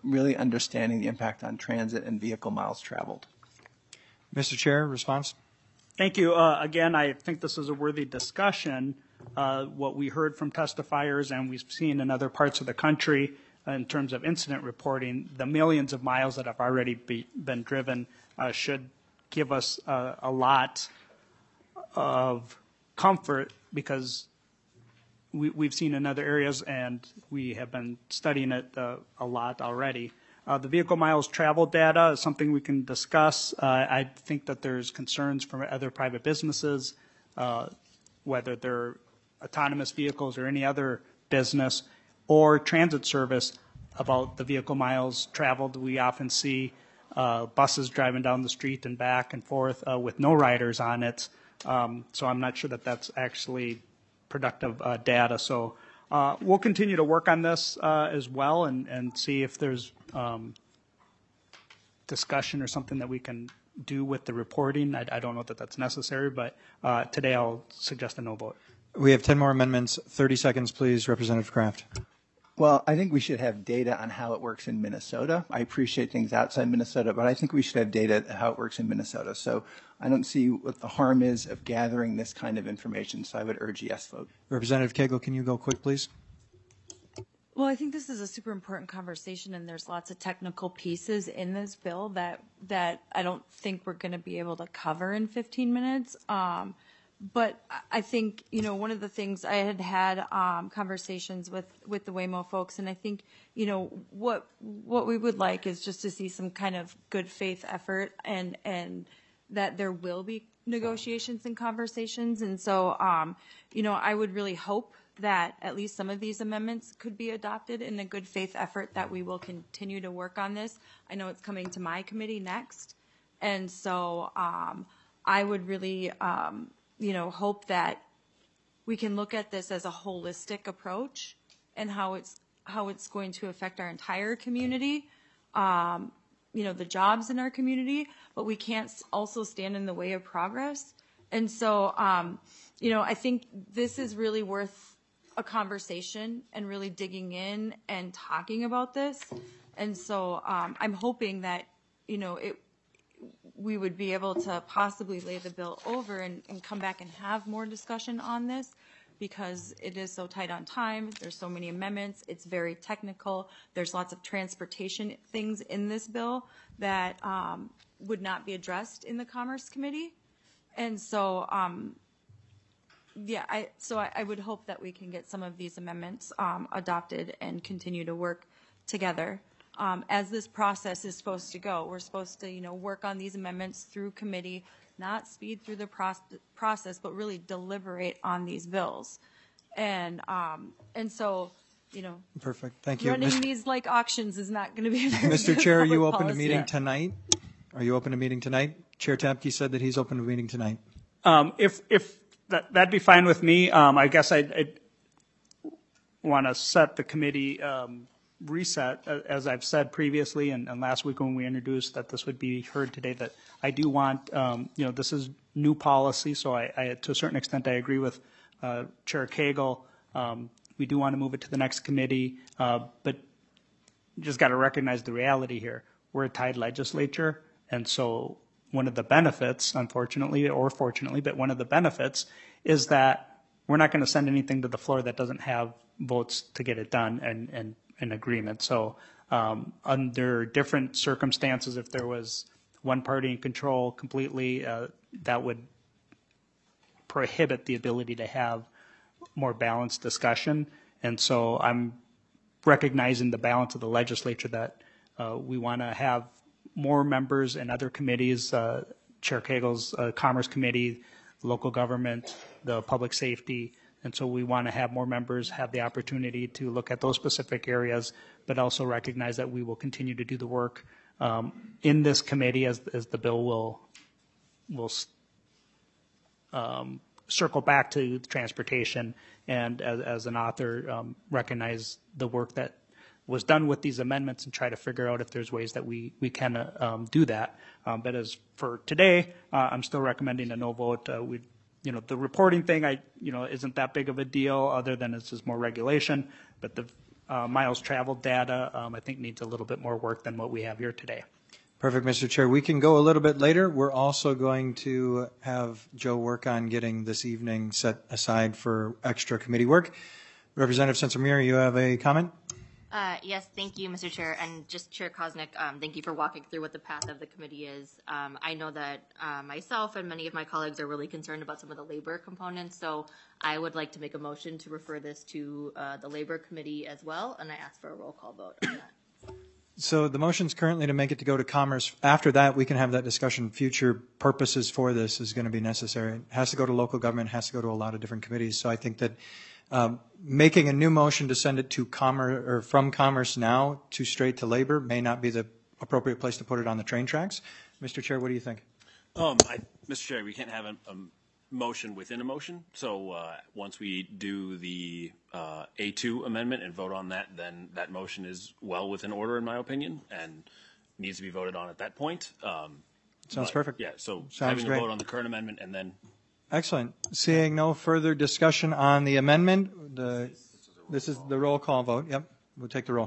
Speaker 8: really understanding the impact on transit and vehicle miles traveled.
Speaker 7: Mister Chair, response?
Speaker 3: Thank you. Uh, again, I think this is a worthy discussion. Uh, what we heard from testifiers and we've seen in other parts of the country uh, in terms of incident reporting, the millions of miles that have already be, been driven uh, should give us uh, a lot of comfort, because we, we've seen in other areas and we have been studying it uh, a lot already. Uh, the vehicle miles traveled data is something we can discuss. Uh, I think that there's concerns from other private businesses, uh, whether they're autonomous vehicles or any other business or transit service, about the vehicle miles traveled. We often see uh, buses driving down the street and back and forth uh, with no riders on it. Um, so I'm not sure that that's actually productive uh, data. So uh, we'll continue to work on this uh, as well, and, and see if there's um, discussion or something that we can do with the reporting. I, I don't know that that's necessary, but uh, today I'll suggest a no vote.
Speaker 7: We have ten more amendments. thirty seconds, please, Representative Kraft.
Speaker 8: Well, I think we should have data on how it works in Minnesota. I appreciate things outside Minnesota, but I think we should have data on how it works in Minnesota. So I don't see what the harm is of gathering this kind of information, so I would urge a yes vote.
Speaker 7: Representative Cagle, can you go quick, please?
Speaker 2: Well, I think this is a super important conversation, and there's lots of technical pieces in this bill that that I don't think we're going to be able to cover in fifteen minutes. Um, but I think, you know, one of the things I had had um, conversations with, with the Waymo folks, and I think, you know, what what we would like is just to see some kind of good faith effort, and and that there will be negotiations and conversations. And so, um, you know, I would really hope that at least some of these amendments could be adopted in a good faith effort, that we will continue to work on this. I know it's coming to my committee next. And so um, I would really, um, you know, hope that we can look at this as a holistic approach and how it's, how it's going to affect our entire community, um, you know, the jobs in our community, but we can't also stand in the way of progress. And so, um, you know, I think this is really worth a conversation and really digging in and talking about this. And so um, I'm hoping that, you know, it, we would be able to possibly lay the bill over and, and come back and have more discussion on this, because it is so tight on time. There's so many amendments. It's very technical. There's lots of transportation things in this bill that um, would not be addressed in the Commerce Committee. And so, um, yeah, I, so I, I would hope that we can get some of these amendments um, adopted and continue to work together. Um, as this process is supposed to go, we're supposed to, you know, work on these amendments through committee, not speed through the proce- process, but really deliberate on these bills. And um, and so, you know,
Speaker 7: perfect. Thank you.
Speaker 2: Running
Speaker 7: Mister
Speaker 2: these like auctions is not going to be a very
Speaker 7: Mister
Speaker 2: good
Speaker 7: Chair, are you
Speaker 2: public
Speaker 7: open to
Speaker 2: policy.
Speaker 7: meeting tonight? Are you open to meeting tonight? Chair Tapke said that he's open to meeting tonight.
Speaker 3: Um, if if that, that'd be fine with me. Um, I guess I'd, I'd want to set the committee um, reset, uh, as I've said previously, and, and last week when we introduced that this would be heard today, that I do want, um, you know, this is new policy, so I, I to a certain extent I agree with uh, Chair Cagle. Um, we do want to move it to the next committee, uh, but you just got to recognize the reality here. We're a tied legislature, and so one of the benefits, unfortunately or fortunately, but one of the benefits is that we're not going to send anything to the floor that doesn't have votes to get it done and, and an agreement. So um, under different circumstances, if there was one party in control completely, uh, that would prohibit the ability to have more balanced discussion. And so I'm recognizing the balance of the legislature, that uh, we want to have more members in other committees, uh, Chair Cagle's uh, Commerce Committee, local government, the public safety. And so we want to have more members have the opportunity to look at those specific areas, but also recognize that we will continue to do the work um, in this committee as, as the bill will, will um, circle back to transportation, and as, as an author um, recognize the work that was done with these amendments and try to figure out if there's ways that we, we can uh, um, do that. Um, but as for today, uh, I'm still recommending a no vote. Uh, we, you know, the reporting thing, I, you know, isn't that big of a deal, other than it's just more regulation. But the uh, miles traveled data, um, I think needs a little bit more work than what we have here today.
Speaker 7: Perfect, Mister Chair. We can go a little bit later. We're also going to have Joe work on getting this evening set aside for extra committee work. Representative Sencer-Mura, you have a comment?
Speaker 5: Uh, yes, thank you, Mister Chair. And just Chair Koznick, um, thank you for walking through what the path of the committee is. Um, I know that uh, myself and many of my colleagues are really concerned about some of the labor components, so I would like to make a motion to refer this to uh, the Labor Committee as well, and I ask for a roll call vote on that.
Speaker 7: So the motion's currently to make it to go to Commerce. After that, we can have that discussion. Future purposes for this is going to be necessary. It has to go to local government, it has to go to a lot of different committees. So I think that um, making a new motion to send it to Commerce or from Commerce now to straight to Labor may not be the appropriate place to put it on the train tracks. Mister Chair, what do you think?
Speaker 6: Um, I, Mister Chair, we can't have a, a motion within a motion. So uh, once we do the uh, A two amendment and vote on that, then that motion is well within order, in my opinion, and needs to be voted on at that point. Um,
Speaker 7: Sounds
Speaker 6: but,
Speaker 7: perfect.
Speaker 6: Yeah, so
Speaker 7: Sounds
Speaker 6: having
Speaker 7: great.
Speaker 6: a vote on the current amendment and then.
Speaker 7: Excellent. Seeing no further discussion on the amendment, the, this is the roll call vote. Yep, we'll take the roll.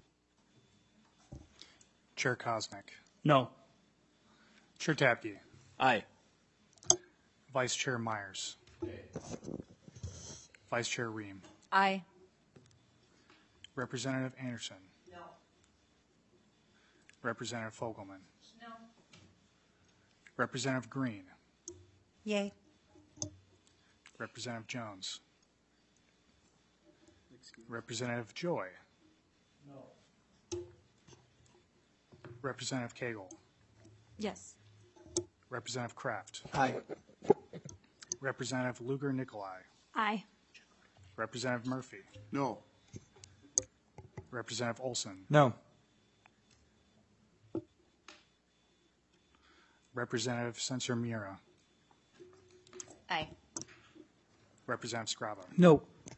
Speaker 11: Chair Koznick.
Speaker 3: No.
Speaker 11: Chair Tapke.
Speaker 6: Aye.
Speaker 11: Vice Chair Myers. Vice Chair Ream.
Speaker 2: Aye.
Speaker 11: Representative Anderson.
Speaker 2: No.
Speaker 11: Representative Fogelman.
Speaker 2: No.
Speaker 11: Representative Green.
Speaker 2: Yay.
Speaker 11: Representative Jones. Representative Joy.
Speaker 2: No.
Speaker 11: Representative Cagle.
Speaker 2: Yes.
Speaker 11: Representative Kraft.
Speaker 8: Aye.
Speaker 11: Representative Lugar Nicolai.
Speaker 2: Aye.
Speaker 11: Representative Murphy.
Speaker 23: No.
Speaker 11: Representative Olson.
Speaker 7: No.
Speaker 11: Representative Sencer-Mura.
Speaker 5: Aye.
Speaker 11: Representative Scrava.
Speaker 7: No.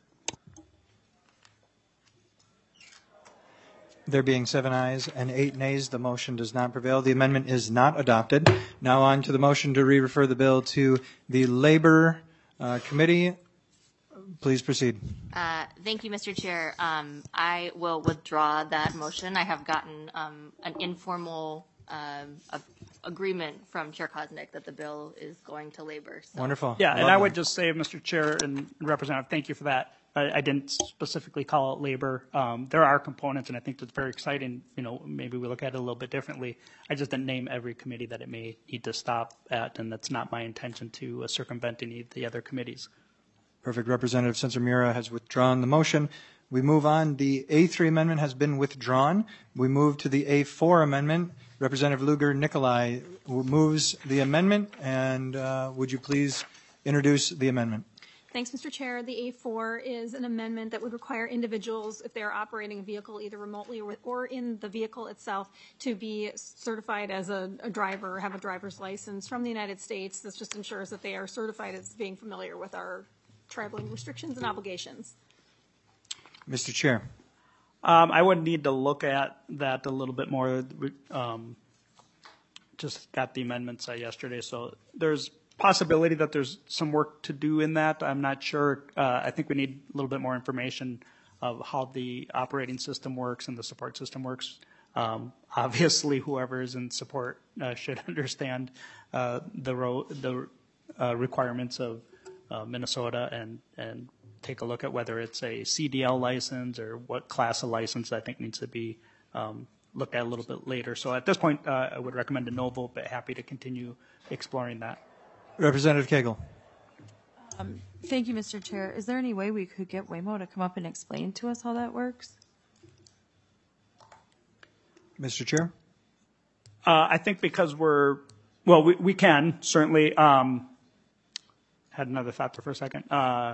Speaker 7: There being seven ayes and eight nays, the motion does not prevail. The amendment is not adopted. Now on to the motion to re-refer the bill to the Labor uh, Committee. Please proceed.
Speaker 5: Uh, thank you, Mister Chair. Um, I will withdraw that motion. I have gotten um, an informal um, a- agreement from Chair Koznick that the bill is going to Labor. So.
Speaker 7: Wonderful.
Speaker 3: Yeah,
Speaker 7: I
Speaker 3: and
Speaker 7: love
Speaker 3: I
Speaker 7: that.
Speaker 3: would just say, Mister Chair and Representative, thank you for that. I, I didn't specifically call it labor. Um, there are components, and I think that's very exciting. You know, maybe we look at it a little bit differently. I just didn't name every committee that it may need to stop at, and that's not my intention to uh, circumvent any of the other committees.
Speaker 7: Perfect. Representative Sencer-Mura has withdrawn the motion. We move on. The A three amendment has been withdrawn. We move to the A four amendment. Representative Lugar Nicolai moves the amendment, and uh, would you please introduce the amendment?
Speaker 24: Thanks, Mister Chair. The A four is an amendment that would require individuals, if they are operating a vehicle either remotely or, or in the vehicle itself, to be certified as a, a driver or have a driver's license from the United States. This just ensures that they are certified as being familiar with our traveling restrictions and obligations.
Speaker 7: Mister Chair.
Speaker 3: Um, I would need to look at that a little bit more. Um, just got the amendments uh, yesterday, so there's possibility that there's some work to do in that. I'm not sure. Uh, I think we need a little bit more information of how the operating system works and the support system works. Um, obviously, whoever is in support uh, should understand uh, the ro- the uh, requirements of uh, Minnesota and and take a look at whether it's a C D L license or what class of license I think needs to be um, looked at a little bit later. So at this point, uh, I would recommend a no vote, but happy to continue exploring that.
Speaker 7: Representative Cagle.
Speaker 2: Um, thank you, Mister Chair. Is there any way we could get Waymo to come up and explain to us how that works?
Speaker 7: Mister Chair.
Speaker 3: Uh, I think because we're, well, we, we can certainly, um, had another thought there for a second. Uh,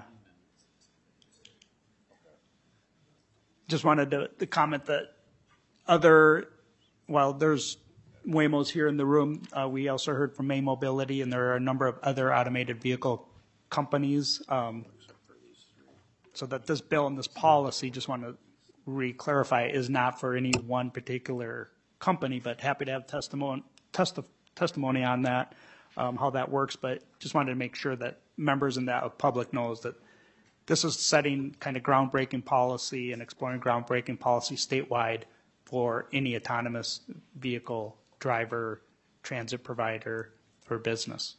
Speaker 3: just wanted to, to comment that other, well, there's Waymo's here in the room. Uh, we also heard from May Mobility, and there are a number of other automated vehicle companies. Um, so that this bill and this policy, just want to re-clarify, is not for any one particular company, but happy to have testimony, testi- testimony on that, um, how that works. But just wanted to make sure that members and that public knows that this is setting kind of groundbreaking policy and exploring groundbreaking policy statewide for any autonomous vehicle driver, transit provider, or business.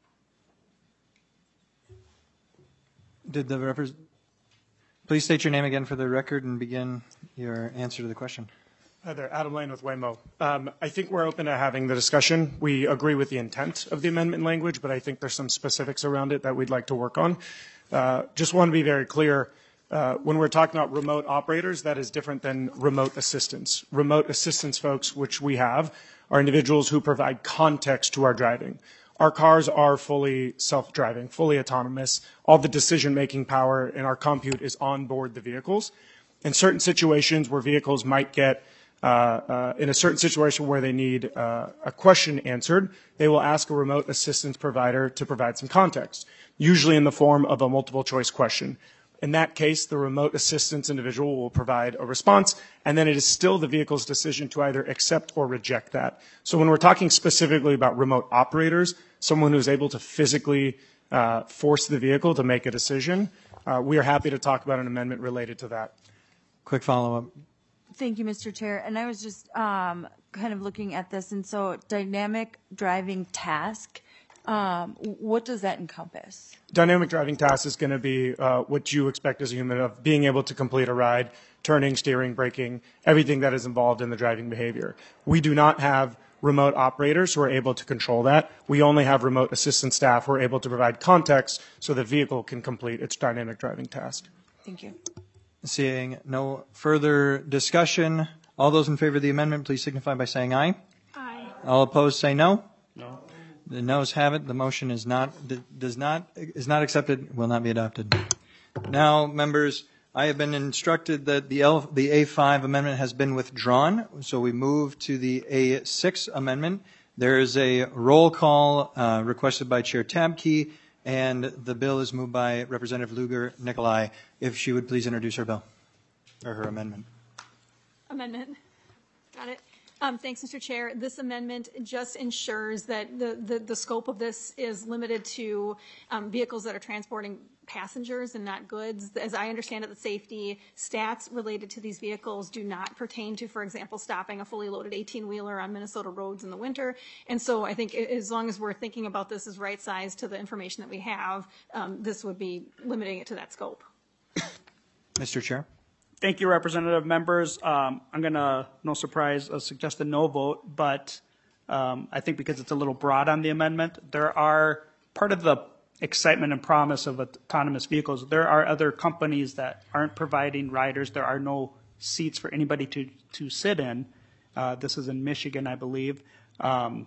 Speaker 7: Did the repres- Please state your name again for the record and begin your answer to the question.
Speaker 11: Hi there, Adam Lane with Waymo. Um, I think we're open to having the discussion. We agree with the intent of the amendment language, but I think there's some specifics around it that we'd like to work on. Uh, just want to be very clear. Uh, when we're talking about remote operators, that is different than remote assistance. Remote assistance folks, which we have, are individuals who provide context to our driving. Our cars are fully self-driving, fully autonomous. All the decision-making power in our compute is on board the vehicles. In certain situations where vehicles might get, uh, uh, in a certain situation where they need uh, a question answered, they will ask a remote assistance provider to provide some context, usually in the form of a multiple-choice question. In that case, the remote assistance individual will provide a response, and then it is still the vehicle's decision to either accept or reject that. So when we're talking specifically about remote operators, someone who's able to physically uh, force the vehicle to make a decision, uh, we are happy to talk about an amendment related to that.
Speaker 7: Quick follow-up.
Speaker 2: Thank you, Mister Chair. And I was just um, kind of looking at this, and so dynamic driving task, um, what does that encompass?
Speaker 11: Dynamic driving task is going to be uh, what you expect as a human of being able to complete a ride, turning, steering, braking, everything that is involved in the driving behavior. We do not have remote operators who are able to control that. We only have remote assistance staff who are able to provide context so the vehicle can complete its dynamic driving task.
Speaker 2: Thank you.
Speaker 7: Seeing no further discussion, all those in favor of the amendment, please signify by saying aye.
Speaker 24: Aye.
Speaker 7: All opposed, say no.
Speaker 3: No.
Speaker 7: The noes have it. The motion is not does not is not accepted. Will not be adopted. Now, members, I have been instructed that the L, the A five amendment has been withdrawn, so we move to the A six amendment. There is a roll call uh, requested by Chair Tabke, and the bill is moved by Representative Lugar Nicolai. If she would please introduce her bill or her amendment.
Speaker 24: Amendment. Got it. Um, thanks, Mister Chair. This amendment just ensures that the, the, the scope of this is limited to um, vehicles that are transporting passengers and not goods. As I understand it, the safety stats related to these vehicles do not pertain to, for example, stopping a fully loaded eighteen-wheeler on Minnesota roads in the winter. And so I think as long as we're thinking about this as right-sized to the information that we have, um, this would be limiting it to that scope.
Speaker 7: Mister Chair.
Speaker 3: Thank you, representative members. Um, I'm going to, no surprise, uh, suggest a no vote, but um, I think because it's a little broad on the amendment, there are part of the excitement and promise of autonomous vehicles. There are other companies that aren't providing riders. There are no seats for anybody to, to sit in. Uh, this is in Michigan, I believe. Um,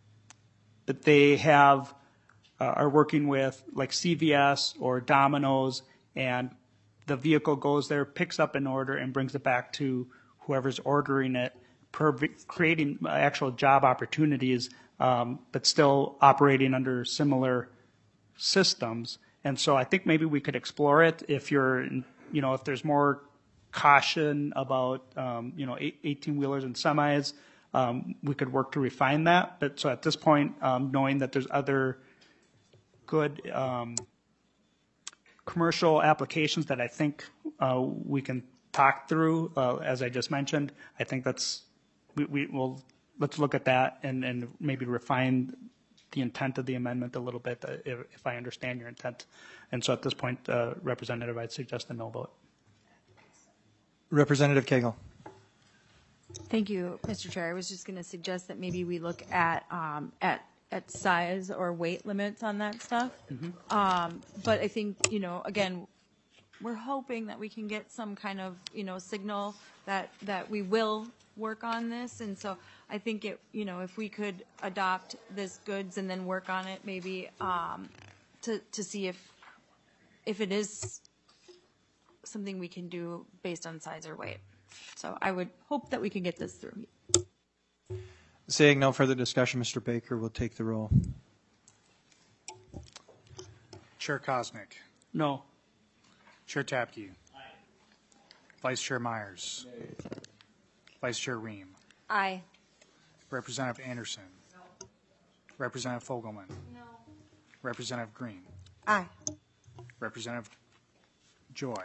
Speaker 3: but they have, uh, are working with like C V S or Domino's, and the vehicle goes there, picks up an order, and brings it back to whoever's ordering it, per- creating actual job opportunities, um, but still operating under similar systems. And so I think maybe we could explore it if you're, you know, if there's more caution about, um, you know, eighteen-wheelers and semis, um, we could work to refine that. But so at this point, um, knowing that there's other good um, commercial applications that I think uh, we can talk through, uh, as I just mentioned, I think that's, we, we will, let's look at that and, and maybe refine the intent of the amendment a little bit, uh, if, if I understand your intent. And so at this point, uh, Representative, I'd suggest a no vote.
Speaker 7: Representative Cagle.
Speaker 2: Thank you, Mister Chair. I was just going to suggest that maybe we look at um, at at size or weight limits on that stuff. Mm-hmm. Um, but I think, you know, again, we're hoping that we can get some kind of, you know, signal that, that we will work on this. And so I think it, you know, if we could adopt this goods and then work on it maybe um, to, to see if, if it is something we can do based on size or weight. So I would hope that we can get this through.
Speaker 7: Seeing no further discussion, Mister Baker will take the roll.
Speaker 9: Chair Kosnick.
Speaker 3: No.
Speaker 9: Chair Tapke. Aye. Vice Chair Myers. Aye. Vice Chair Ream.
Speaker 2: Aye.
Speaker 9: Representative Anderson. No. Representative Fogelman.
Speaker 2: No.
Speaker 9: Representative Green.
Speaker 2: Aye.
Speaker 9: Representative Joy.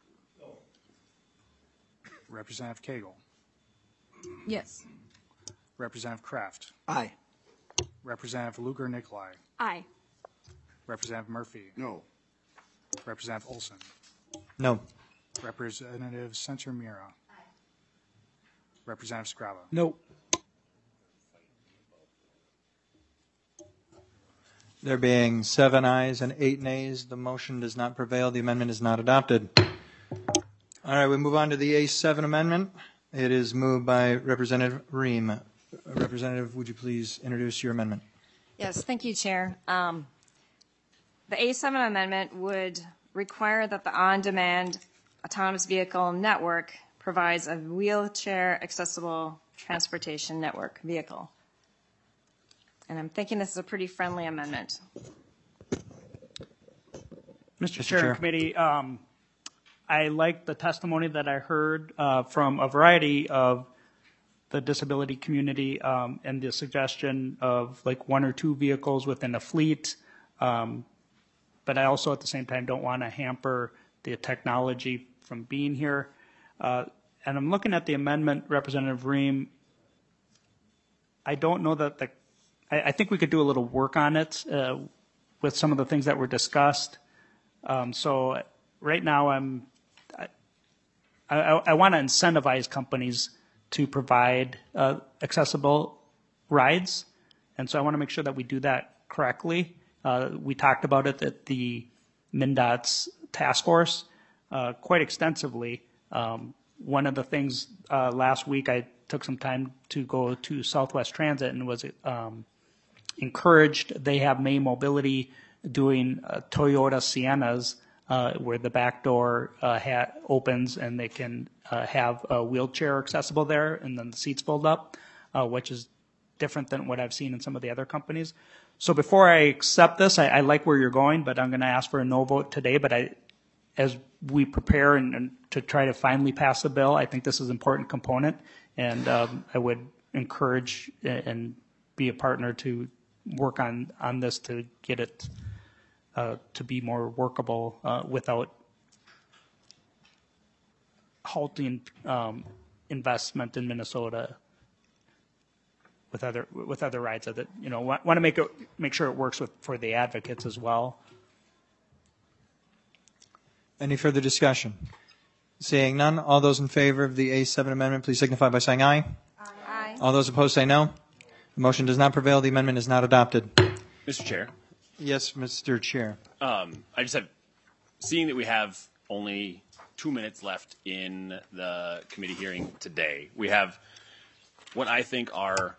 Speaker 9: Representative Cagle.
Speaker 2: Yes.
Speaker 9: Representative Kraft.
Speaker 8: Aye.
Speaker 9: Representative Lugar Nikolai.
Speaker 24: Aye.
Speaker 9: Representative Murphy.
Speaker 10: No.
Speaker 9: Representative Olson.
Speaker 7: No.
Speaker 9: Representative Censor Mira. Representative Scrava.
Speaker 3: No.
Speaker 7: There being seven ayes and eight nays, the motion does not prevail. The amendment is not adopted. All right, we move on to the A seven amendment. It is moved by Representative Ream. Representative, would you please introduce your amendment?
Speaker 12: Yes, thank you, Chair. Um, the A seven amendment would require that the on-demand autonomous vehicle network provides a wheelchair-accessible transportation network vehicle. And I'm thinking this is a pretty friendly amendment.
Speaker 3: Mister
Speaker 7: Mister
Speaker 3: Chair
Speaker 7: Chair.
Speaker 3: and Committee, um, I like the testimony that I heard uh, from a variety of the disability community um, and the suggestion of like one or two vehicles within a fleet. Um, but I also at the same time don't want to hamper the technology from being here. Uh, and I'm looking at the amendment, Representative Ream. I don't know that the, I, I think we could do a little work on it uh, with some of the things that were discussed. Um, so right now I'm, I, I, I want to incentivize companies to provide uh, accessible rides. And so I want to make sure that we do that correctly. Uh, we talked about it at the MnDOT's task force uh, quite extensively. Um, one of the things uh, last week, I took some time to go to Southwest Transit and was um, encouraged. They have May Mobility doing uh, Toyota Siennas uh, where the back door uh, ha- opens and they can uh, have a wheelchair accessible there and then the seats fold up, uh, which is different than what I've seen in some of the other companies. So before I accept this, I, I like where you're going, but I'm going to ask for a no vote today. But I, as we prepare and, and to try to finally pass the bill, I think this is an important component, and um, I would encourage and be a partner to work on, on this to get it uh, to be more workable uh, without halting um, investment in Minnesota with other with other rides that you know want, want to make it make sure it works with for the advocates as well.
Speaker 7: Any further discussion? Seeing none, all those in favor of the A seven amendment, please signify by saying aye.
Speaker 12: Aye.
Speaker 7: All those opposed say no. The motion does not prevail. The amendment is not adopted.
Speaker 6: Mister Chair.
Speaker 7: Yes, Mister Chair.
Speaker 6: Um, I just have, seeing that we have only two minutes left in the committee hearing today, we have what I think are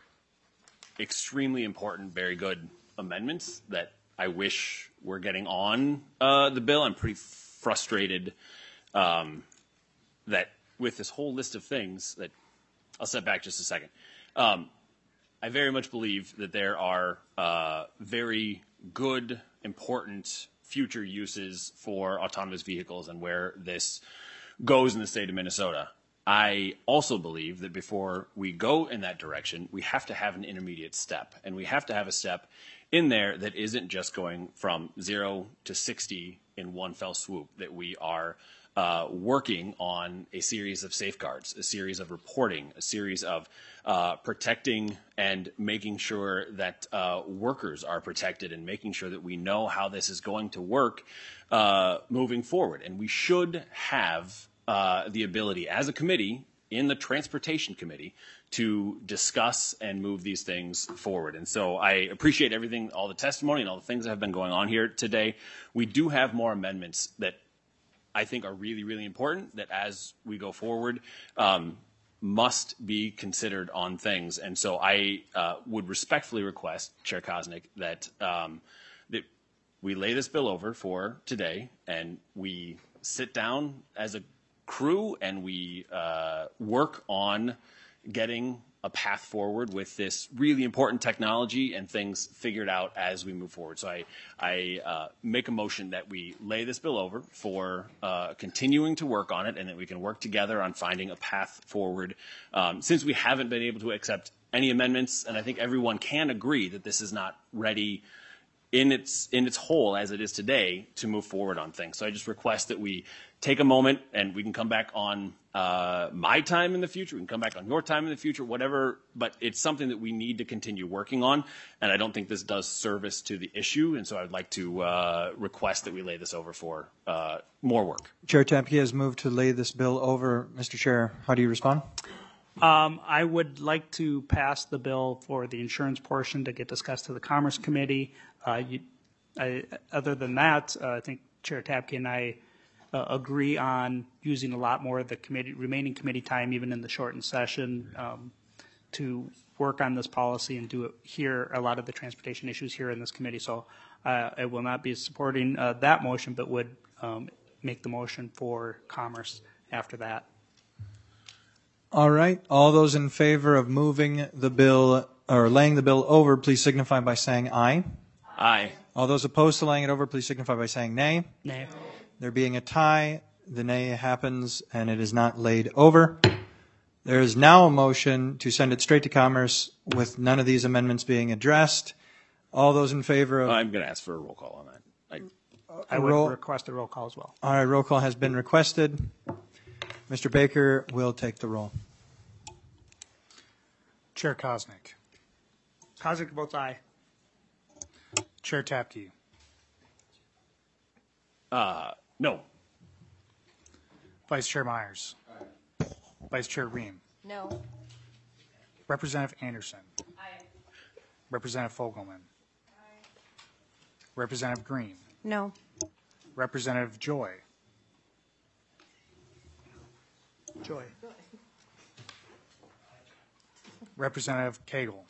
Speaker 6: extremely important, very good amendments that I wish were getting on uh, the bill. I'm pretty frustrated um, that with this whole list of things that I'll step back just a second. Um, I very much believe that there are uh, very good, important future uses for autonomous vehicles and where this goes in the state of Minnesota. I also believe that before we go in that direction, we have to have an intermediate step, and we have to have a step in there that isn't just going from zero to sixty in one fell swoop, that we are uh, working on a series of safeguards, a series of reporting, a series of uh, protecting and making sure that uh, workers are protected and making sure that we know how this is going to work uh, moving forward. And we should have uh, the ability as a committee in the Transportation Committee to discuss and move these things forward. And so I appreciate everything, all the testimony and all the things that have been going on here today. We do have more amendments that I think are really, really important that as we go forward um, must be considered on things. And so I uh, would respectfully request, Chair Koznick, that, um, that we lay this bill over for today and we sit down as a crew and we uh, work on getting a path forward with this really important technology and things figured out as we move forward. So I, I uh, make a motion that we lay this bill over for uh, continuing to work on it and that we can work together on finding a path forward. Um, since we haven't been able to accept any amendments, and I think everyone can agree that this is not ready in its in its whole as it is today to move forward on things. So I just request that we take a moment and we can come back on uh, my time in the future. We can come back on your time in the future, whatever. But it's something that we need to continue working on. And I don't think this does service to the issue. And so I'd like to uh, request that we lay this over for uh, more work.
Speaker 7: Chair Tapke has moved to lay this bill over. Mister Chair, how do you respond?
Speaker 3: Um, I would like to pass the bill for the insurance portion to get discussed to the Commerce Committee. Uh, you, I, other than that, uh, I think Chair Tapke and I uh, agree on using a lot more of the committee, remaining committee time, even in the shortened session, um, to work on this policy and do it here, a lot of the transportation issues here in this committee. So uh, I will not be supporting uh, that motion, but would um, make the motion for Commerce after that.
Speaker 7: All right. All those in favor of moving the bill or laying the bill over, please signify by saying aye.
Speaker 6: Aye.
Speaker 7: All those opposed to laying it over, please signify by saying nay.
Speaker 3: Nay.
Speaker 7: There being a tie, the nay happens and it is not laid over. There is now a motion to send it straight to Commerce with none of these amendments being addressed. All those in favor of...
Speaker 6: I'm going to ask for a roll call on that. I,
Speaker 3: I would
Speaker 7: roll,
Speaker 3: request a roll call as well.
Speaker 7: All right, roll call has been requested. Mister Baker will take the roll.
Speaker 9: Chair Koznick.
Speaker 3: Koznick votes aye.
Speaker 9: Chair Tapke.
Speaker 6: Uh, no.
Speaker 9: Vice Chair Myers. Aye. Vice Chair Ream.
Speaker 12: No.
Speaker 9: Representative Anderson. Aye. Representative Fogelman. Aye. Representative Green.
Speaker 12: No.
Speaker 9: Representative Joy.
Speaker 3: Joy.
Speaker 9: Representative Cagle.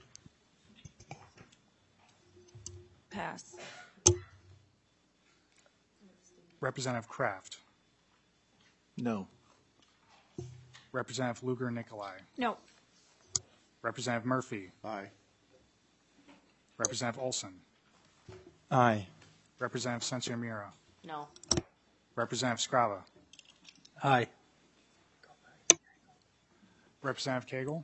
Speaker 2: Pass.
Speaker 9: Representative Kraft.
Speaker 8: No.
Speaker 9: Representative Lugar Nicolai.
Speaker 24: No.
Speaker 9: Representative Murphy.
Speaker 8: Aye.
Speaker 9: Representative Olson.
Speaker 7: Aye.
Speaker 9: Representative Sensier Mira.
Speaker 5: No.
Speaker 9: Representative Scrava.
Speaker 19: Aye.
Speaker 9: Representative Cagle.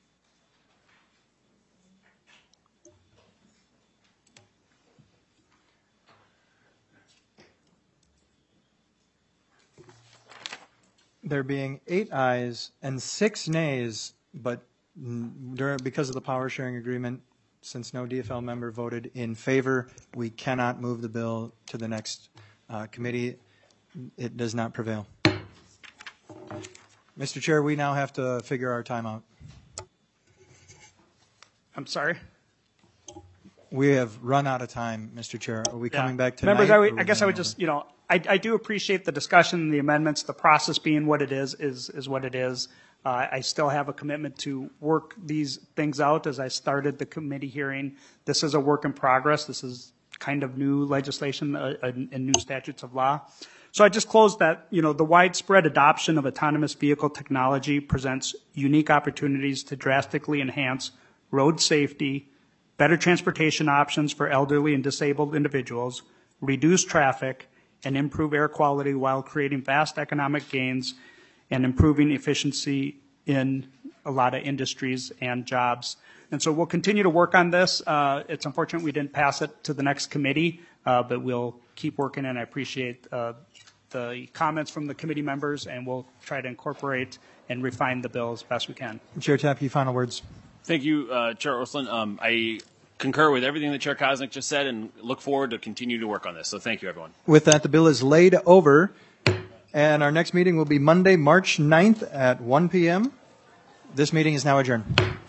Speaker 7: There being eight ayes and six nays, but during, because of the power sharing agreement, since no D F L member voted in favor, we cannot move the bill to the next uh, committee. It does not prevail. Mister Chair, we now have to figure our time out.
Speaker 3: I'm sorry?
Speaker 7: We have run out of time, Mister Chair. Are we
Speaker 3: Yeah.
Speaker 7: coming back tonight?
Speaker 3: Members, I, would,
Speaker 7: or
Speaker 3: I guess I would
Speaker 7: going
Speaker 3: just, you know, I, I do appreciate the discussion, the amendments, the process being what it is, is, is what it is. Uh, I still have a commitment to work these things out as I started the committee hearing. This is a work in progress. This is kind of new legislation uh, and new statutes of law. So I just closed that, you know, the widespread adoption of autonomous vehicle technology presents unique opportunities to drastically enhance road safety, better transportation options for elderly and disabled individuals, reduce traffic, and improve air quality while creating vast economic gains and improving efficiency in a lot of industries and jobs. And so we'll continue to work on this. Uh, it's unfortunate we didn't pass it to the next committee, uh, but we'll keep working, and I appreciate uh, the comments from the committee members, and we'll try to incorporate and refine the bill as best we can.
Speaker 7: Chair Tapke, final words.
Speaker 6: Thank you, uh, Chair Ursuline. Um, I concur with everything that Chair Koznick just said and look forward to continue to work on this. So thank you, everyone.
Speaker 7: With that, the bill is laid over, and our next meeting will be Monday, March ninth at one p m This meeting is now adjourned.